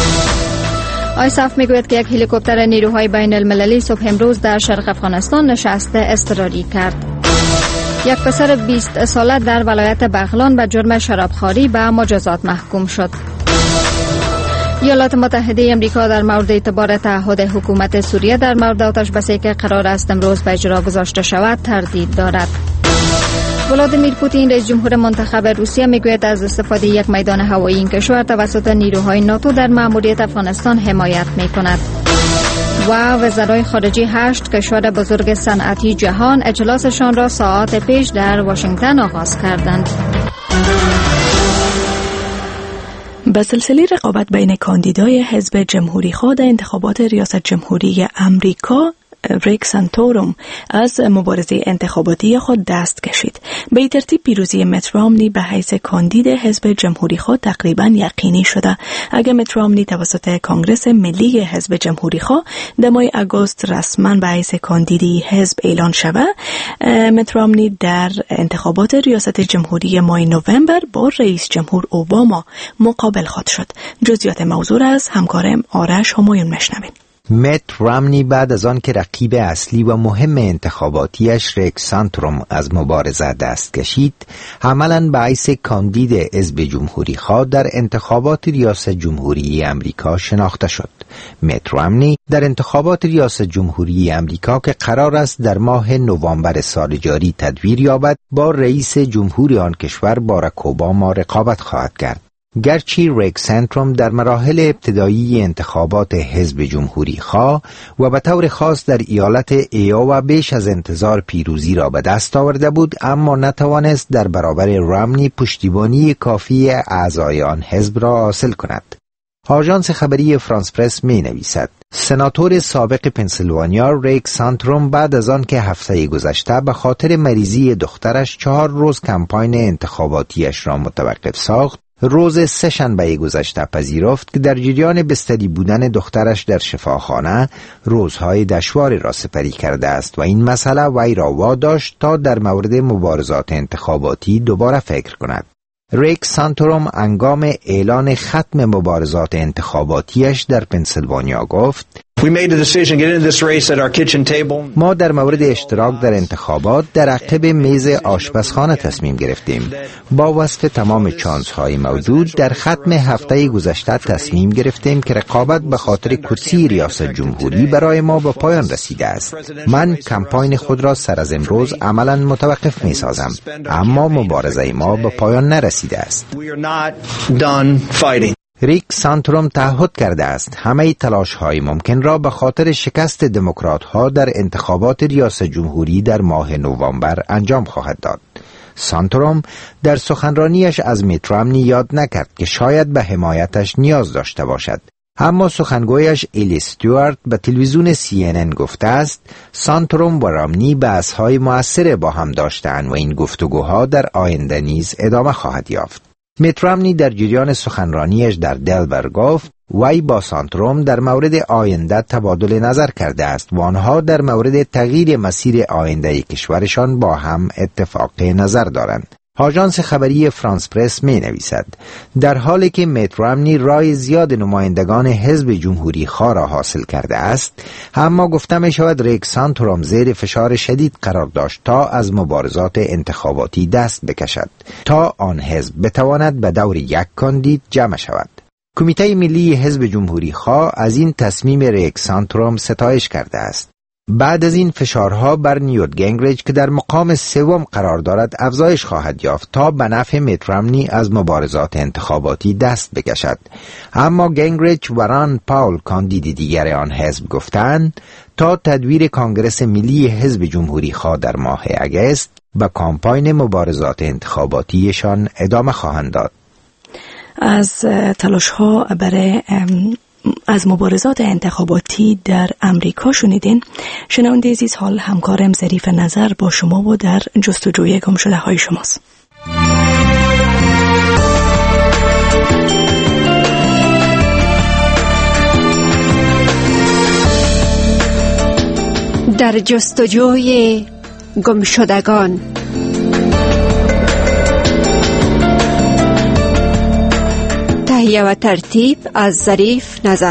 آیساف میگوید که یک هلیکوپتر نیروهای بین المللی صبح امروز در شرق افغانستان نشست اضطراری کرد. یک پسر بیست ساله در ولایت بغلان به جرم شرابخوری به مجازات محکوم شد. ایالات متحده امریکا در مورد اعتبار تعهد حکومت سوریه در مورد آتش‌بسی که قرار است امروز به اجرا گذاشته شود تردید دارد. ولادیمیر پوتین رئیس جمهور منتخب روسیه میگوید از استفاده یک میدان هوایی این کشور توسط نیروهای ناتو در مأموریت افغانستان حمایت میکند. و وزرای خارجه هشت کشور بزرگ صنعتی جهان اجلاسشان را ساعات پیش در واشنگتن آغاز کردند. به سلسله رقابت بین کاندیدای حزب جمهوری خواه در انتخابات ریاست جمهوری امریکا، ریک سانتوروم از مبارزه انتخاباتی خود دست کشید. به این ترتیب پیروزی مت رامنی به حیث کاندید حزب جمهوری خواه تقریبا یقینی شده. اگر مت رامنی توسط کانگرس ملی حزب جمهوری خواه در ماه آگوست رسما به حیث کاندیدی حزب اعلان شود، مت رامنی در انتخابات ریاست جمهوری ماه نوامبر با رئیس جمهور اوباما مقابل خواهد شد. جزئیات موضوع از همکارم آرش همایون مشنویم. مت رامنی بعد از آن که رقیب اصلی و مهم انتخاباتیش ریک سانتوروم از مبارزه دست کشید، عملاً به حیث کاندید حزب جمهوری خواه در انتخابات ریاست جمهوری امریکا شناخته شد. مت رامنی در انتخابات ریاست جمهوری امریکا که قرار است در ماه نوامبر سال جاری تدویر یابد، با رئیس جمهور آن کشور باراک اوباما رقابت خواهد کرد. گرچه ریک سانتوروم در مراحل ابتدایی انتخابات حزب جمهوری خواه و به طور خاص در ایالت ایوا بیش از انتظار پیروزی را به دست آورده بود، اما نتوانست در برابر رامنی پشتیبانی کافی اعضای آن حزب را حاصل کند. آژانس خبری فرانس پرس می نویسد سناتور سابق پنسیلوانیا ریک سانتوروم بعد از آن که هفته گذشته به خاطر مریضی دخترش چهار روز کمپاین انتخاباتیش را متوقف ساخت، روز سه شنبه گذشته پذیرفت که در جریان بستری بودن دخترش در شفاخانه روزهای دشواری را سپری کرده است و این مسئله وی را واداشت تا در مورد مبارزات انتخاباتی دوباره فکر کند. ریک سانتوروم هنگام اعلان ختم مبارزات انتخاباتیش در پنسیلوانیا گفت: ما در مورد اشتراک در انتخابات در عقب میز آشپزخانه تصمیم گرفتیم. با وصف تمام چانس‌های موجود در ختم هفته گذشته تصمیم گرفتیم که رقابت به خاطر کرسی ریاست جمهوری برای ما به پایان رسیده است. من کمپاین خود را سر از امروز عملاً متوقف می سازم، اما مبارزه ما به پایان نرسیده است. ریک سانتروم تعهد کرده است همه تلاش های ممکن را به خاطر شکست دموکرات ها در انتخابات ریاست جمهوری در ماه نوامبر انجام خواهد داد. سانتروم در سخنرانیش از میت رامنی یاد نکرد که شاید به حمایتش نیاز داشته باشد، اما سخنگویش ایلی استیوارت به تلویزیون سی ان ان گفته است سانتروم و رامنی بحث‌های مؤثر با هم داشتند و این گفتگوها در آینده نیز ادامه خواهد یافت. میت رامنی در جریان سخنرانیش در دلور گفت وی با سانتروم در مورد آینده تبادل نظر کرده است و آنها در مورد تغییر مسیر آینده کشورشان با هم اتفاق نظر دارند. آژانس خبری فرانس پرس می نویسد در حالی که میت رامنی رای زیاد نمایندگان حزب جمهوری خواه را حاصل کرده است، اما گفته می شود ریک سانتروم زیر فشار شدید قرار داشت تا از مبارزات انتخاباتی دست بکشد تا آن حزب بتواند به دور یک کاندید جمع شود. کمیته ملی حزب جمهوری خواه از این تصمیم ریک سانتروم ستایش کرده است. بعد از این فشارها بر نیوت گینگریچ که در مقام سوم قرار دارد افزایش خواهد یافت تا به نفع میت رامنی از مبارزات انتخاباتی دست بکشد. اما گینگریچ و ران پاول کاندید دیگر آن حزب گفتند تا تدویر کانگرس ملی حزب جمهوری خواه در ماه اگست به کامپاین مبارزات انتخاباتیشان ادامه خواهند داد. از تلاش ها برای از مبارزات انتخاباتی در امریکا شنیدین. شنونده عزیز، حال همکارم ظریف نظر با شما و در جستجوی گم شده های شماست. در جستجوی گم شدگان. تهیه و ترتیب از ظریف نظر.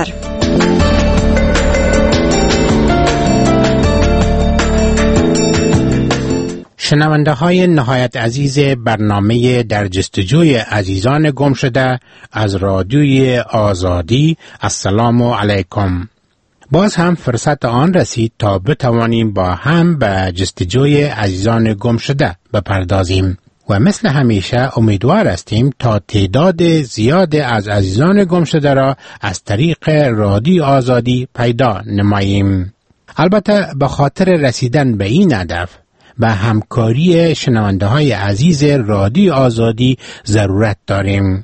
شنونده های نهایت عزیز برنامه در جستجوی عزیزان گم شده از رادیوی آزادی، السلام علیکم. باز هم فرصت آن رسید تا بتوانیم با هم به جستجوی عزیزان گم شده بپردازیم و مثل همیشه امیدوار هستیم تا تعداد زیاد از عزیزان گم شده را از طریق رادیو آزادی پیدا نماییم. البته به خاطر رسیدن به این هدف به همکاری شنونده های عزیز رادیو آزادی ضرورت داریم.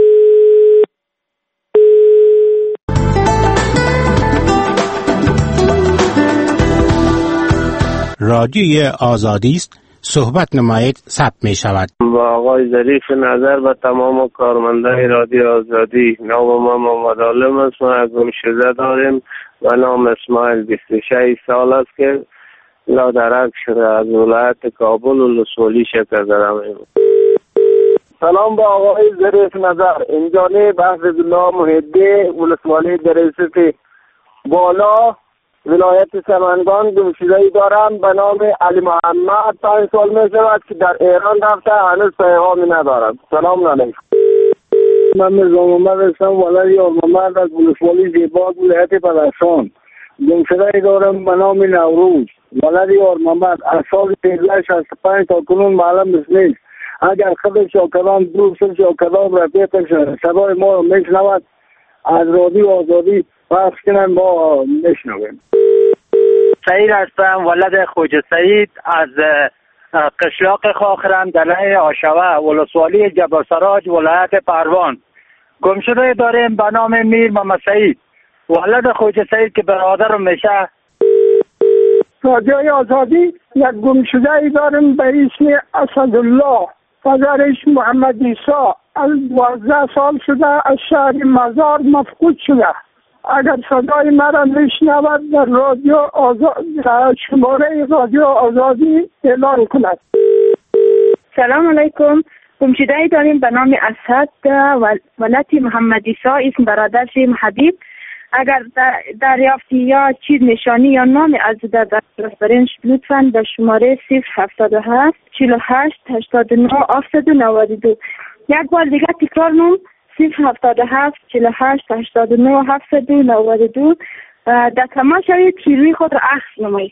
رادیوی آزادی است، صحبت نمایید، ثبت می شود. با آقای ظریف نظر و تمام کارمندان رادیو آزادی، نام ما محمد عالم است. ما از گم شده داریم و نام اسماعیل بیست و شش سال است که لادرک شده از ولایت کابل و لسولی شکر دارم. سلام با آقای ظریف نظر، اینجا نه بحث الله محده ولسوالی درست بالا ولایت سمنگان گمشده‌ای دارم به نام علی محمد. پنج سال می شود که در ایران رفته، هنوز پیغامی ندارم. سلام علیکم. من مرزا محمد هستم، ولد یار محمد از ولسوالی زیبا ولایت بدخشان. گمشده‌ای دارم به نام نوروز، ولد یار محمد. از سال هزار و شصت و پنج تا کنون معلوم نیست. اگر خود شاکران دور سر شاکران رفیق شد صدای ما رو میشنود، از رادیو آزادی پخش کنن ما میشنویم. سعید هستم، ولد خوجه سعید از قشلاق خاخرم دلعه آشوه ولسوالی جبل سراج ولایت پروان. گمشده داریم به نام میر محمد سعید، ولد خوجه سعید که برادرم میشه. رادیوی آزادی یک گمشده داریم به اسم اسدالله، پدرش محمد عیسی از دوازده سال شده از شهر مزار مفقود شده. اگر صدای مرا میشنود در رادیو آزادی شماره رادیو آزادی اعلان کند. سلام علیکم. گمشده‌ای داریم به نام اسد ولد محمد عیسی، اسم برادرش حبیب. اگر دریافتی یا چیز نشانی یا نام از در دست دارین لطفاً به شماره صفر هفتاد و هفت چهل و هشت هشتاد و نه هفتصد و نود و دو. یک بار دیگه تکرار نم صفر هفتاد و هفت چهل و هشت هشتاد و نه هفتصد و نود و دو. در تمام شوید پیروی خود را عکس نمایید.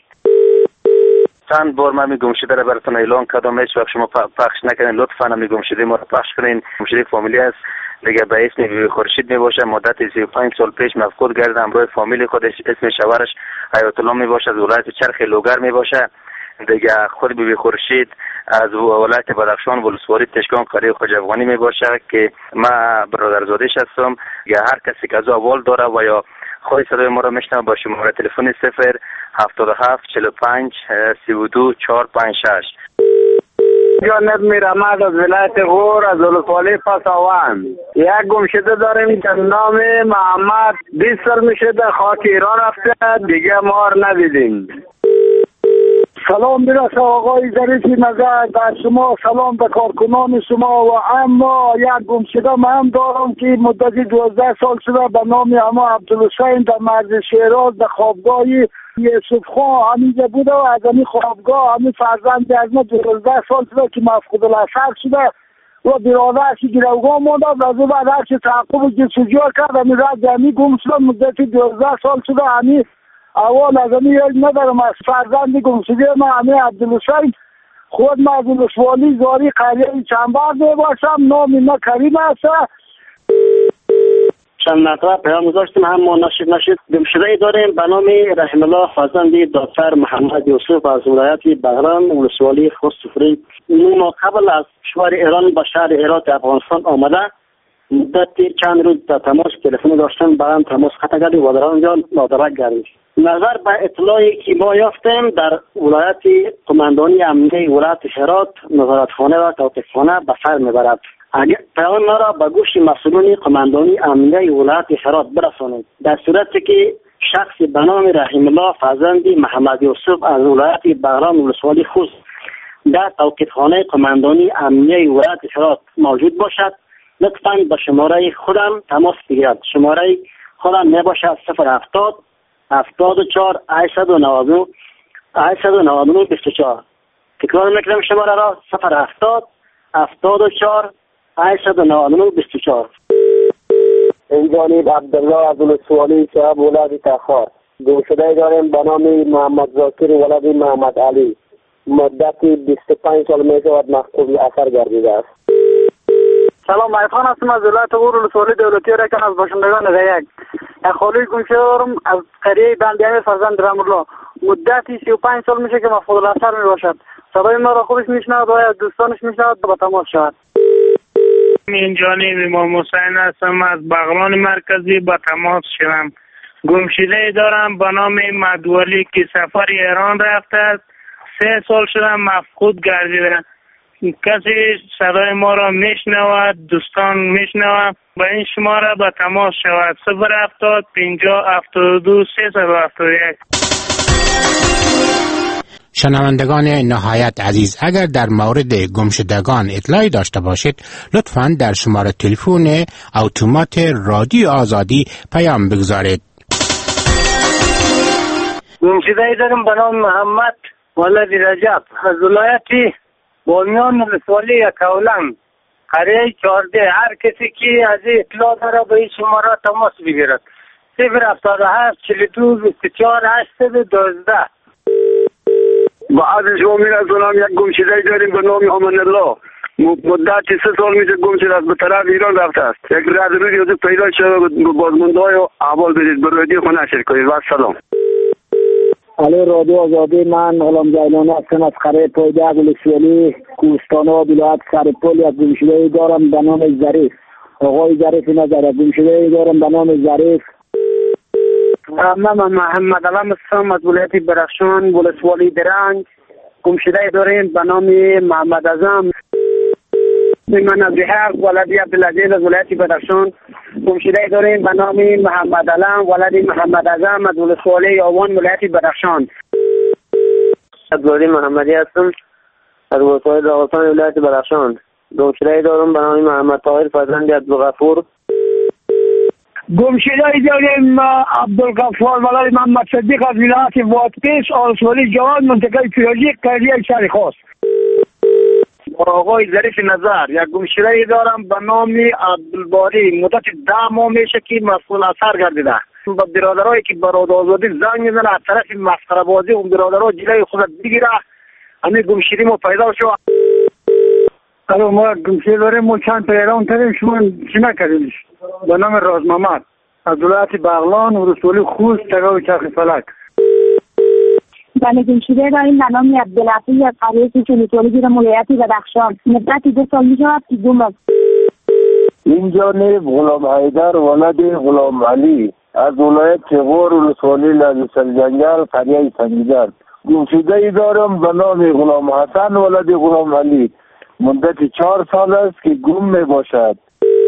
چند بار من می گمشده را براتون اعلان کردم، هیچ وقت شما پخش نکنین. لطفاً می گمشده ما را پخش کنین. گمشده فامیلی است دیگه به اسم بیبی خورشید می باشه. مدت سی و پنج سال پیش مفقود گردید. همراه فامیل خودش اسم شوهرش حیات الله می باشه، از ولایت چرخ لوگر می باشه. دیگه خود بیبی خورشید از ولایت بدخشان ولسوالی تشکان قریه خوج افغانی می باشه که ما برادرزادش هستم. یا هر کسی که از اول داره و یا خواهی صدای ما را میشنه با شماره تلفن صفر هفتاد و هفت چهل و پنج سی و دو چهار پنج شش. جانب میرمد از ولایت غور از ولسوالی پساوان. یک گمشده داریم که نام محمد بیست سال میشه در خاک ایران رفته، دیگه ما رو ندیدیم. سلام برسه آقای ظریف نظر در شما، سلام به کارکنان شما. و اما یک گمشده من دارم که مدتی دوازده سال شده به نام اما عبدالحسین در مرز شیراز در خوابگاه یوسف خان همینجا بوده و از همین خوابگاه همین فرزند از ما دوازده سال شده که مفقود الاثر شده و برادرش گروگان مونده و از او بعد هرچی تعقب جستجو کرد همین رد همین گم شده مدتی دوازده سال شده. همین اول از همین یک ندارم از فرزند گم شده من همین عبدالحسین خود من از ولسوالی زاری قریه چنبر می باشم، نام من کریم هست. چند مرتبه پیام گذاشتیم هم ما نشید نشید. گمشده داریم به نام رحم الله فرزند دکتر محمد یوسف از ولایت بغلان ولسوالی خوست سفری. نو ما قبل از کشور ایران به شهر هرات افغانستان آمده، مدت چند روز در تماس تلفنی داشتن، بعدم تماس قطع کردیم و در آنجا نادرک گردید. نظر به اطلاعی که ما یافتیم در ولایت قماندانی امنیه ولایت هرات نظارتخانه و توقیفخانه به سر میبرد. اگر پیام ما را به گوش مسئولین قماندانی امنیه ولایت هرات برسانید، در صورتی که شخص به نام رحیم الله فرزند محمد یوسف از ولایت بغلان ولسوالی خوست در توقیفخانه قماندانی امنیه ولایت هرات موجود باشد، لطفاً به شماره خودم تماس بگیرد. شماره خودم می باشد صفر هفتاد هفتاد و چهار هشتصد و نود و نه هشتصد و نود و نه بیست و چهار. تکرار میکنم شماره را صفر هفتاد هفتاد و چهار هشتصد و نود و نه بیست و چهار. این جانب عبدالله از ولسوالی صاحب ولایت تخار. گمشده داریم به نام محمد ذاکر ولد محمد علی، مدت بیست و پنج سال می شود مفقود اثر گردیده است. سلام، عرفان هستم از ولایت غور ولسوالی دولتی رکن از باشندگان غیگ. خالی گمشده دارم از قریه بندیانی فرزند رحم الله، مدتی سی و پنج سال میشه که مفقود الاثر می باشد. صدای ما را خوبش میشنود و از دوستانش میشنود با تماس شود. این جانب امام حسین هستم از بغلان مرکزی با تماس شدم. گمشده دارم به نام مدولی که سفر ایران رفته است، سه سال شدم مفقود گردیده. کسی صدای ما را میشنود، دوستان میشنود، با این شماره به تماس شود صفر هفتاد پنجاه هفتاد و دو سیصد و هفتاد و یک. شنوندگان نهایت عزیز، اگر در مورد گمشدگان اطلاعی داشته باشید لطفاً در شماره تلفن اتومات رادیو آزادی پیام بگذارید. گمشده دارم به نام محمد ولد رجب از ولایت بامیان ولسوالی کولن قریه چهارده. هر کسی که از اطلاع داره به این شماره تماس بگیرد صفر هفتاد و هفت چهل و دو بیست و چهار هشتصد و دوازده. با عرض شما میرسونم یک گمشده داریم به نام امان الله، مدت سه سال میشه گم شده است، به طرف ایران رفته است. یک رد روی از پیدا شده بازمانده های احوال بدید به رادیو خود نشر کنید. و سلام. علی رادیو آزادی، من غلام جیلانی هستم از قریه پایده ولسوالی کوهستان و ولایت سرپل. یک گمشده دارم به نام ظریف، آقای ظریف نظر. یک گمشده دارم به نام ظریف. من محمد علم هستم از ولایت بدخشان ولسوالی درنگ. گمشده داریم به نام محمد اعظم. من از حق ولدی عبدالعزیز از ولایت بدخشان. گمشده داریم به نام محمد علم ولدی محمد اعظم از ولسوالی آوان ولایت بدخشان. عبدالعزیز محمدی هستم از ولسوالی راغستان ولایت بدخشان. گمشده دارم به نام محمد طاهر فرزند عبدالغفور. گمشده داریم عبدالغفار ولد محمد صدیق از ولایت وادپیش ولسوالی جوان منطقه پیروزی قریه شهر خواست. آقای ظریف نظر. یک گمشده دارم به نام عبدالباری، مدت ده ماه میشه که مسئول اثر گردیده. با برادرایی که برادر آزادی زنگ میزنه از طرف مسخره بازی اون برادرها جلوی خودت بگیره، همین گمشده ما پیدا شد. الو ما گمشده داریم، ما چند تا ایران تریم، شما چی نکردیش؟ به نام راز محمد از ولایت بغلان و رسولی خوست تگاو چرخ فلک. بله گمشده داریم به نام عبدالعفی از قریه چلوتولی گیرم ولایت بدخشان. مدت دو سال می شود که گم است. اینجا نیب غلام حیدر ولد غلام علی از ولایت چغور و رسولی لازسل جنگل قریه سنگیدر. گمشده ای دارم به نام غلام حسن ولد غلام علی. مدت چهار سال است که گم می باشد.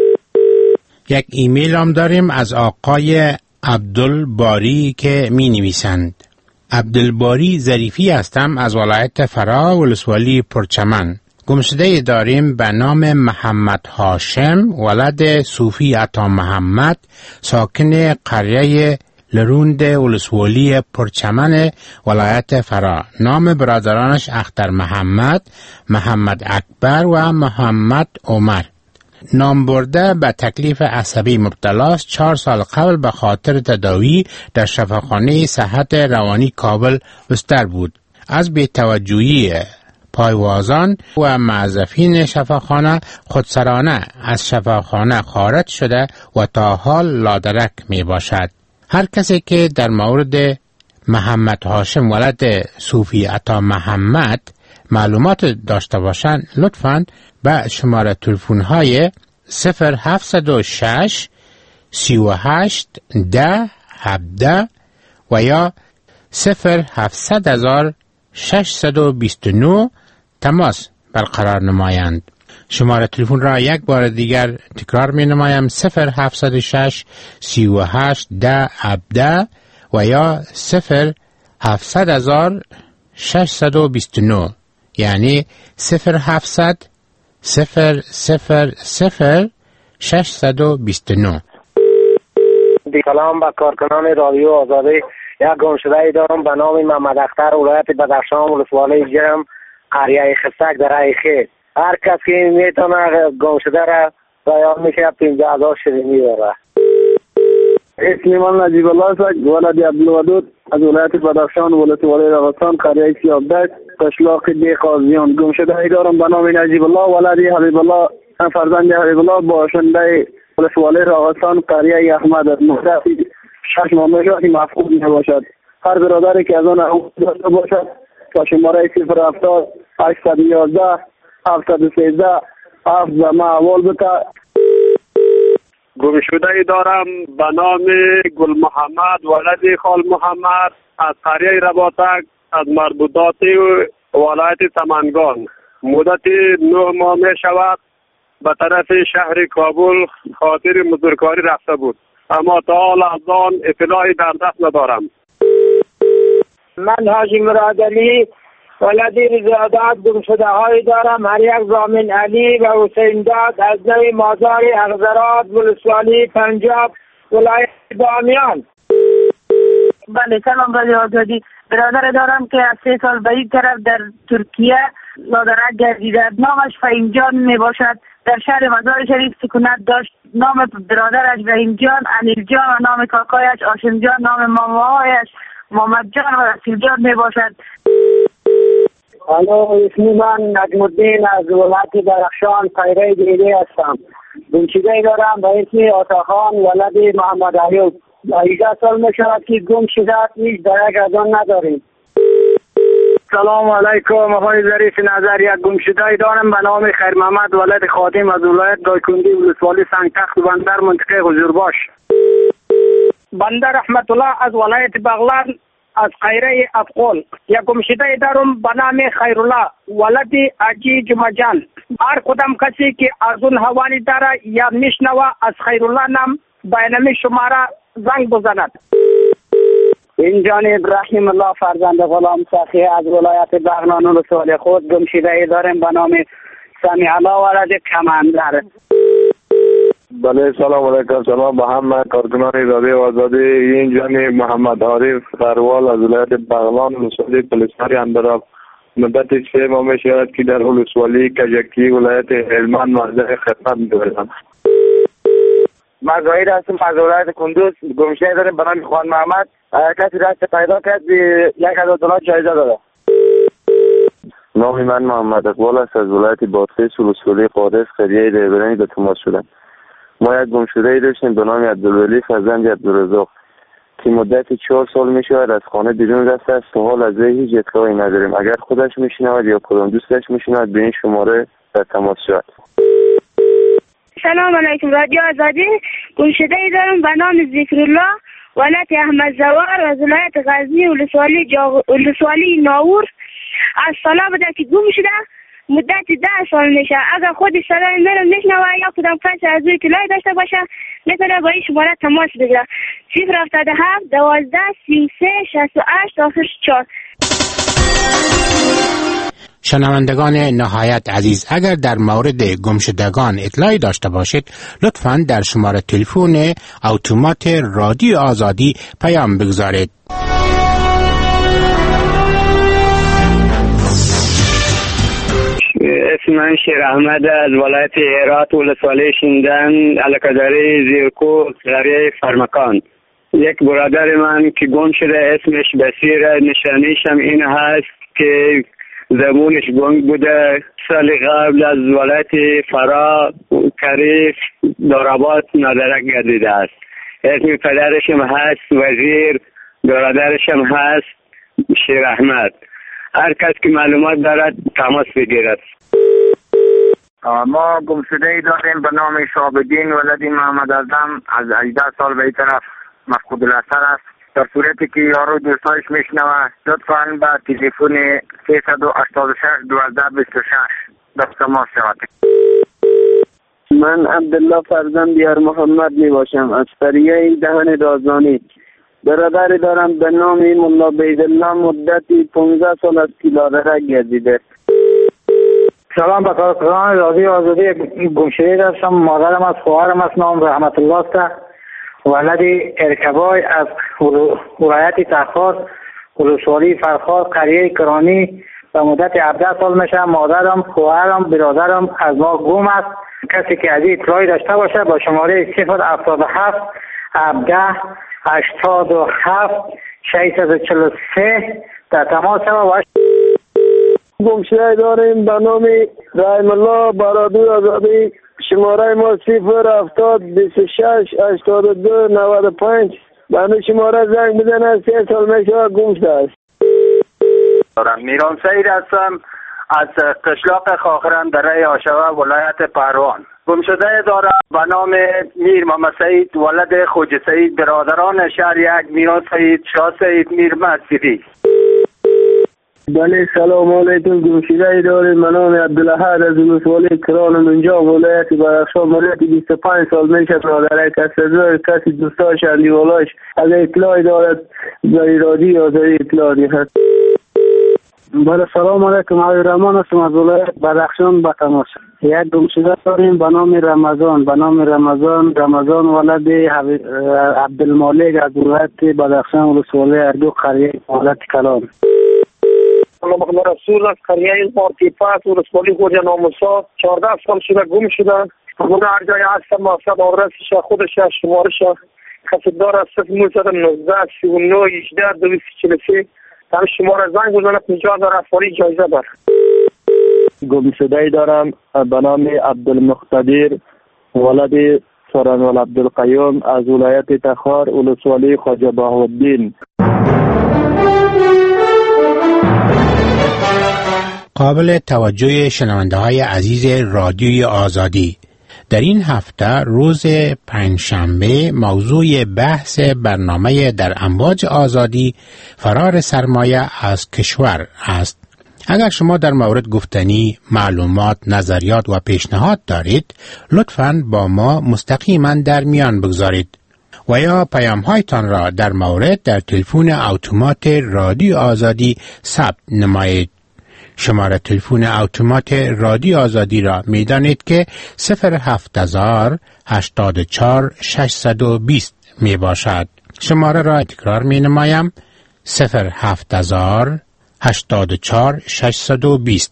یک ایمیل هم داریم از آقای عبدالباری که می نویسند: عبدالباری ظریفی هستم از ولایت فرا ولسوالی پرچمن. گمشده داریم به نام محمد هاشم ولد صوفی عطا محمد ساکن قریه لروند ولسوالی پرچمن ولایت فرا. نام برادرانش اختر محمد، محمد اکبر و محمد عمر. نام برده به تکلیف عصبی مبتلاست. چهار سال قبل به خاطر تداوی در شفاخانه صحت روانی کابل بستر بود. از بی‌توجهی پایوازان و موظفین شفاخانه خودسرانه از شفاخانه خارج شده و تا حال لادرک می باشد. هر کسی که در مورد محمد هاشم ولد صوفی عطا محمد معلومات داشته باشند لطفاً به شماره تلفن های صفر هفتصد و شش سی و هشت ده هفده و یا صفر هفتصد هزار ششصد و بیست و نه تماس برقرار نمایند. شماره تلفن را یک بار دیگر تکرار می نمایم: صفر هفتصد و شش سی و هشت ده هفده و یا صفر هفتصد هزار ششصد و بیست و نه، یعنی صفر هفتصد صفر صفر صفر ششصد و بیست و نه. سلام به کارکنان رادیو آزادی. یک گمشده ای دارم به نام محمد اختر ولایت بدخشان ولسوالی جرم قریه خسک در ایخه. هر کس که میتونه گمشده را بیان میشه پنجاه هزار شیرینی داره. اسم من نجیب الله است ولد عبدالودود از ولایت بدخشان ولسوالی راغستان قریه سیابدشت قشلاق دی قاضیان. گمشده ای دارم به نام نجیب الله ولد حبیب الله فرزند حبیب الله باشنده ولسوالی راغستان قریه احمد از مدت شش ماه میشود که مفقود نباشد. هر برادری که از آن حقوق داشته باشد با شماره صفر هفتاد هشتصد و یازده هفتصد و سیزده هفت به ما احوال بده. گمشده ای دارم به نام گل محمد ولد خال محمد از قریه رباطک از مربوطات ولایت سمنگان. مدت نه ماه می شود به طرف شهر کابل خاطر مزدورکاری رفته بود، اما تا حال از آن اطلاعی در دست ندارم. من حاجی مرادعلی ولد رضادات گمشده هایی دارم. هر یک زامن علی و حسین داد از نوی مازار اغزرات ولسوالی پنجاب ولایت بامیان. بله سلام رادیو آزادی. برادر دارم که از سه سال به این طرف در ترکیه لادرک گردیده. نامش فهیم جان می باشد. در شهر مزار شریف سکونت داشت. نام برادرش رحیم جان، انیل جان و نام کاکایش آشم جان، نام ماماهایش محمد جان و رسول جان می باشد. الو اسمی من نجم الدین از ولایت درخشان قریه دیده هستم. گمشده ای دارم به اسم آتاخان ولد محمد ایوب. هجده سال می شود که گم شده هیچ درک از آن نداریم. سلام علیکم آقای ظریف نظر. یک گمشده ای دارم به نام خیر محمد ولد خادم از ولایت دایکندی ولسوالی سنگ تخت بندر منطقه حضورباش. بنده رحمت الله از ولایت بغلان از قریه افقول. یک گمشده ای دارم به نام خیرالله ولد اجی جمجان. هر کدام کسی که از اون حوالی داره یا میشنوه از خیرالله نام بینامی شماره زنگ بزند. این جانب رحیم الله فرزند غلام سخی از ولایت بغلان ولسوالی خود. گمشده ای داریم به نام سمیع الله ولد کمندر. بله سلام علیکم. سلام به همه کارکنان رادیو آزادی. این جانب محمد عارف خروال از ولایت بغلان ولسوالی پلیساری اندراب. مدت سه ماه می شود که در ولسوالی کجکی ولایت هلمند مزرعه خدمت می‌کنم. من زاهد هستم از ولایت کندوز. گمشده داریم به نام خوان محمد. کسی دست پیدا کرد یک هزار دلار جایزه داده. نام من محمد اقبال است، از ولایت بادغیس ولسوالی قادس قریه ریبرانی به تماس شدم. ما یک گمشده ای داشتیم به نام عبدالولی فرزند عبدالرزاق که مدت چهار سال می شود از خانه بیرون رفته است تا حال از وی هیچ اطلاعی نداریم. اگر خودش میشنود یا کدام دوستش میشنود به این شماره در تماس شود. سلام علیکم، رادیو آزادی. گمشده ای دارم به نام ذکرالله، ولایت احمد زوار، از ولایت غزنی ولسوالی جاغ... ولسوالی ناور. از سالا بوده که گم شده، مدت ده سال میشه. اگر خودی صدای مرا میشنوه یا کدام کسی از روی اطلاعی داشته باشه میتونه با این شماره تماس بگیره. صفر هفتاد و هفت دوازده سی و سه شصت و هشت آخر چهار. شنوندگان نهایت عزیز، اگر در مورد گمشدگان اطلاعی داشته باشید لطفاً در شماره تلفن اتومات رادیو آزادی پیام بگذارید. اسم من شیر احمد از ولایت هرات ولسوالی شیندن الکدره زیرکو قریه فرمکان. یک برادر من که گم شده اسمش بصیر، نشانیش هم این هست که زبونش گنگ بوده. سال قبل از ولایت فرا کریف داراباد نادرک گردیده است. اسم پدرش هم هست وزیر، برادرش هم هست شیر احمد. هر کس که معلومات دارد تماس بگیرد. ما گمشده ای داریم به نام شابدین ولدی محمد اعظم، از هجده سال به این طرف مفقود الاثر است. در صورتی که یارو دوستایش میشنوه لطفاً به تلفن سیصد و هشتاد و شش دوازده بیست و شش در تماس شود. من عبدالله فرزند بیار محمد می باشم، از قریه دهن رازانی. برادری دارم به نام مولا بیدالله، مدتی پانزده سال از کیلادرک گردیده. سلام به کارکنان رادیو آزادی. گمشده داشتم، مادرم از خواهرم از نام رحمت الله است، ولدی ارکبای از ولایت تخار ولسوالی فرخار قریه کرانی. به مدت هفده سال میشه. مادرم، خواهرم، برادرم از ما گم است. کسی که از این اطلاعی داشته باشه با شماره صفر هفتاد و هفت هفده هشتاد و هفت ششصد و چهل و سه در تماس شود. گمشده داریم به نام رحم الله برادر آزادی. شماره ما صفر هفتاد بیست و شش هشتاد و دو نود و پنج. به همین شماره زنگ بزنه. سه سال میشه گم شده است. میران سعید هستم از قشلاق خاخرم دره آشوه ولایت پروان. گمشده دارم به نام میر محمد سعید ولد خوج سعید، برادران شهر یک میران سعید، شاه سعید، میر مسجدی. بله سلام علیکم. گمشده داریم به نام عبدالاحد از ولسوالی کران منجا ولایت بدخشان. مدت بیست و پنج سال میشه برادر کسی کسی دوستاش اندیوالاش از اطلاعی دارد در رادیو آزادی اطلاعی هست. بله سلام علیکم. آقای رحمان هستم از ولایت بدخشان به تماس. یک گمشده داریم به نام رمضان به نام رمضان رمضان ولد عبدالمالک از ولایت بدخشان ولسوالی اردو قریه ولایت کلان. محمد رسول از قریه پارتیپاس ولسوالی گوجه ناموسا. چهارده سال شده گم شده. همون هر جای هستم مقصد آدرسش خودش شمارش کسی دار از صفر نوزده نوزده سی و نو هجده دویست چهل و سه. در شماره زنگ بزنه اینجا در افاری جایزه دار. گمشده ای دارم به نام عبدالمقتدر ولد سرانوال عبدالقیوم از ولایت تخار ولسوالی خواجه بهاءالدین. قابل توجه شنونده های عزیز رادیوی آزادی، در این هفته روز پنجشنبه موضوع بحث برنامه در امواج آزادی فرار سرمایه از کشور است. اگر شما در مورد گفتنی معلومات، نظریات و پیشنهاد دارید لطفاً با ما مستقیما در میان بگذارید و یا پیام هایتان را در مورد در تلفن اتومات رادیو آزادی ثبت نمایید. شماره تلفن اتومات رادیو آزادی را می دانید که صفر هفت هزار هشتاد و چهار ششصد و بیست می باشد. شماره را تکرار می نمایم: صفر هفت هزار هشتاد و چهار ششصد و بیست.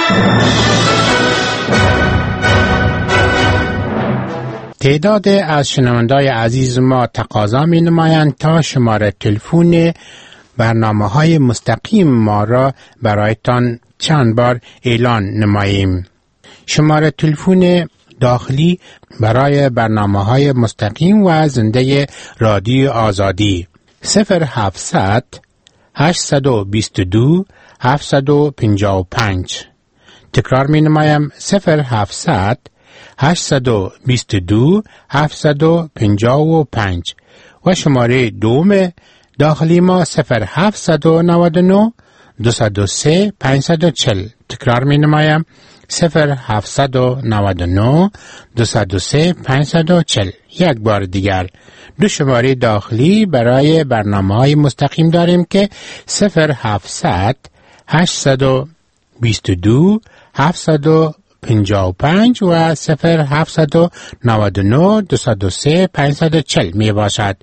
تعداد از شنوندای عزیز ما تقاضا می نمایند تا شماره تلفن برنامه های مستقیم ما را برایتان چند بار اعلان نماییم. شماره تلفن داخلی برای برنامه‌های مستقیم و زنده رادیو آزادی صفر هفتصد هشتصد و بیست و دو هفتصد و پنجاه و پنج. تکرار می نمایم صفر هفتصد هشتصد و بیست و دو هفتصد و پنجاه و پنج و شماره دوم داخلی ما صفر هفتصد و نود و نه دویست و سه پانصد و چهل. تکرار می نمایم صفر هفتصد و نود و نه دویست و سه پانصد و چهل. یک بار دیگر دو شماره داخلی برای برنامه‌های مستقیم داریم که صفر هفتصد هشتصد و بیست و دو هفتصد و پنجاه و پنج و صفر هفتصد و نود و نه دویست و سه پانصد و چهل می باشد.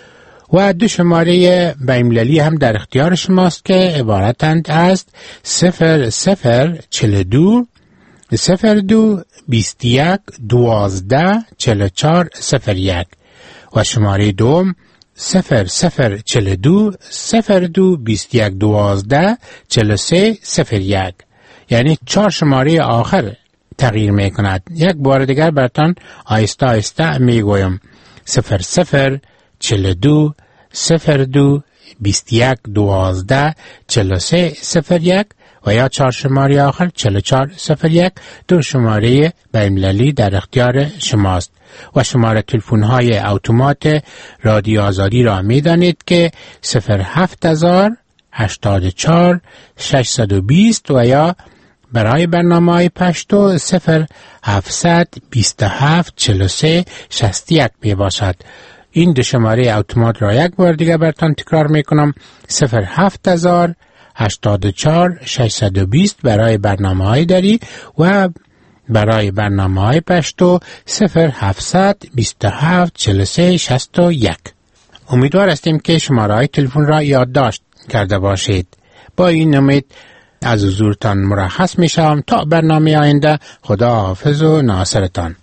و دو شماره بین‌المللی هم در اختیار شماست که عبارتند از صفر صفر چهل و دو صفر دو بیست و یک دوازده چهل و چهار صفر یک و شماره دوم صفر صفر چهل و دو صفر دو بیست و یک دوازده چهل و سه صفر یک. یعنی چهار شماره آخر تغییر می کند. یک بار دیگر براتان آیسته آیسته می گویم صفر صفر چهل و دو صفر دو بیست و یک دوازده چهل و سه صفر یک و یا چهار شماره آخر چهل و چهار صفر یک. دو شماره بین‌المللی در اختیار شماست. و شماره تلفن های اتومات رادیو آزادی را می دانید که صفر هفت هزار هشتاد و چهار ششصد و بیست و یا برای برنامه های پشتو صفر هفتصد بیست و هفت چهل و سه شصت و یک می باشد. این دو شماره اتومات را یک بار دیگه براتان تکرار می کنم صفر هفت هزار هشتاد و چهار ششصد و بیست برای برنامه های داری و برای برنامه های پشتو صفر هفتصد بیست و هفت چهل و سه شصت و یک. امیدوار هستیم که شماره های تلفن را یادداشت کرده باشید. با این امید از حضورتان مرخص می شوم تا برنامه آینده. خدا حافظ و ناصرتان.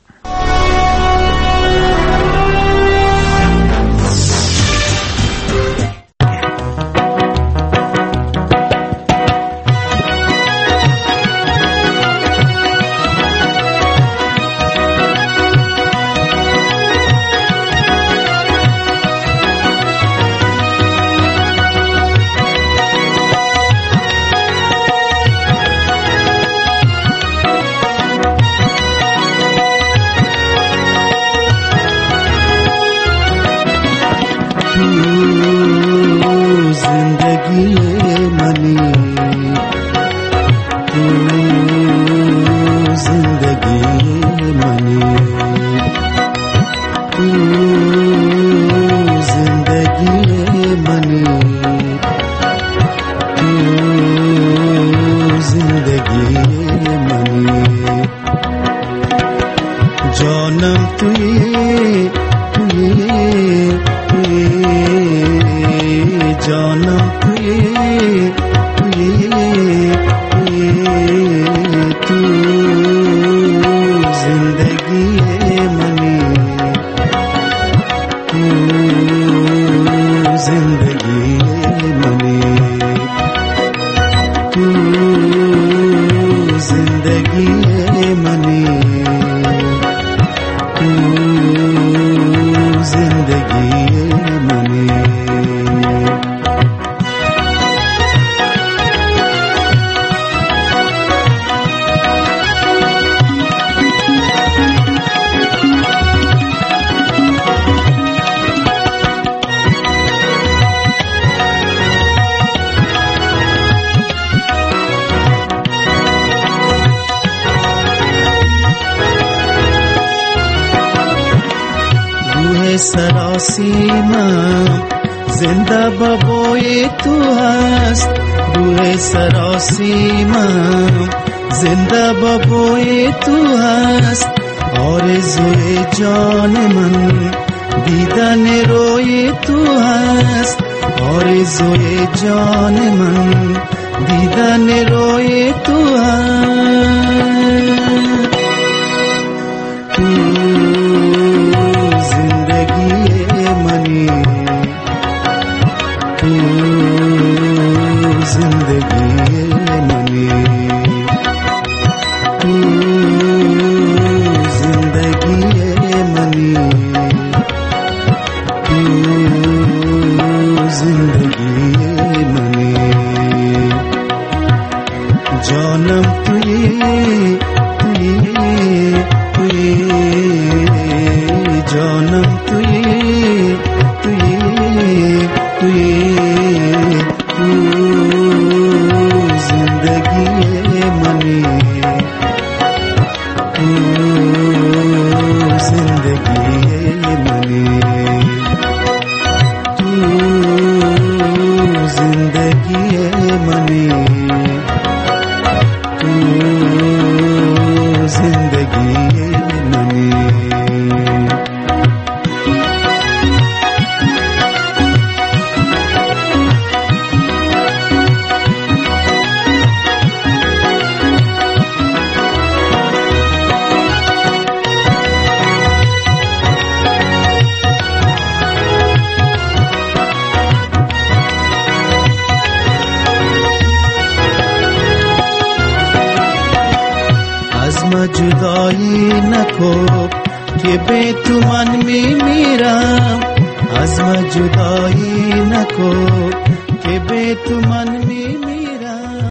سراسیمم زنده بابای تو هست. روح سراسیمم زنده بابای تو هست. آرزوی جان من دیدن روی تو هست. آرزوی جان من دیدن روی تو هست. تو منی تو زندگی منی توی توی توی جانم توی توی توی تو زندگی منی تو زندگی منی تو زندگی منی تو زندگی منی جدایی نکو که به تو من میمیرم از من جدایی نکو که به تو من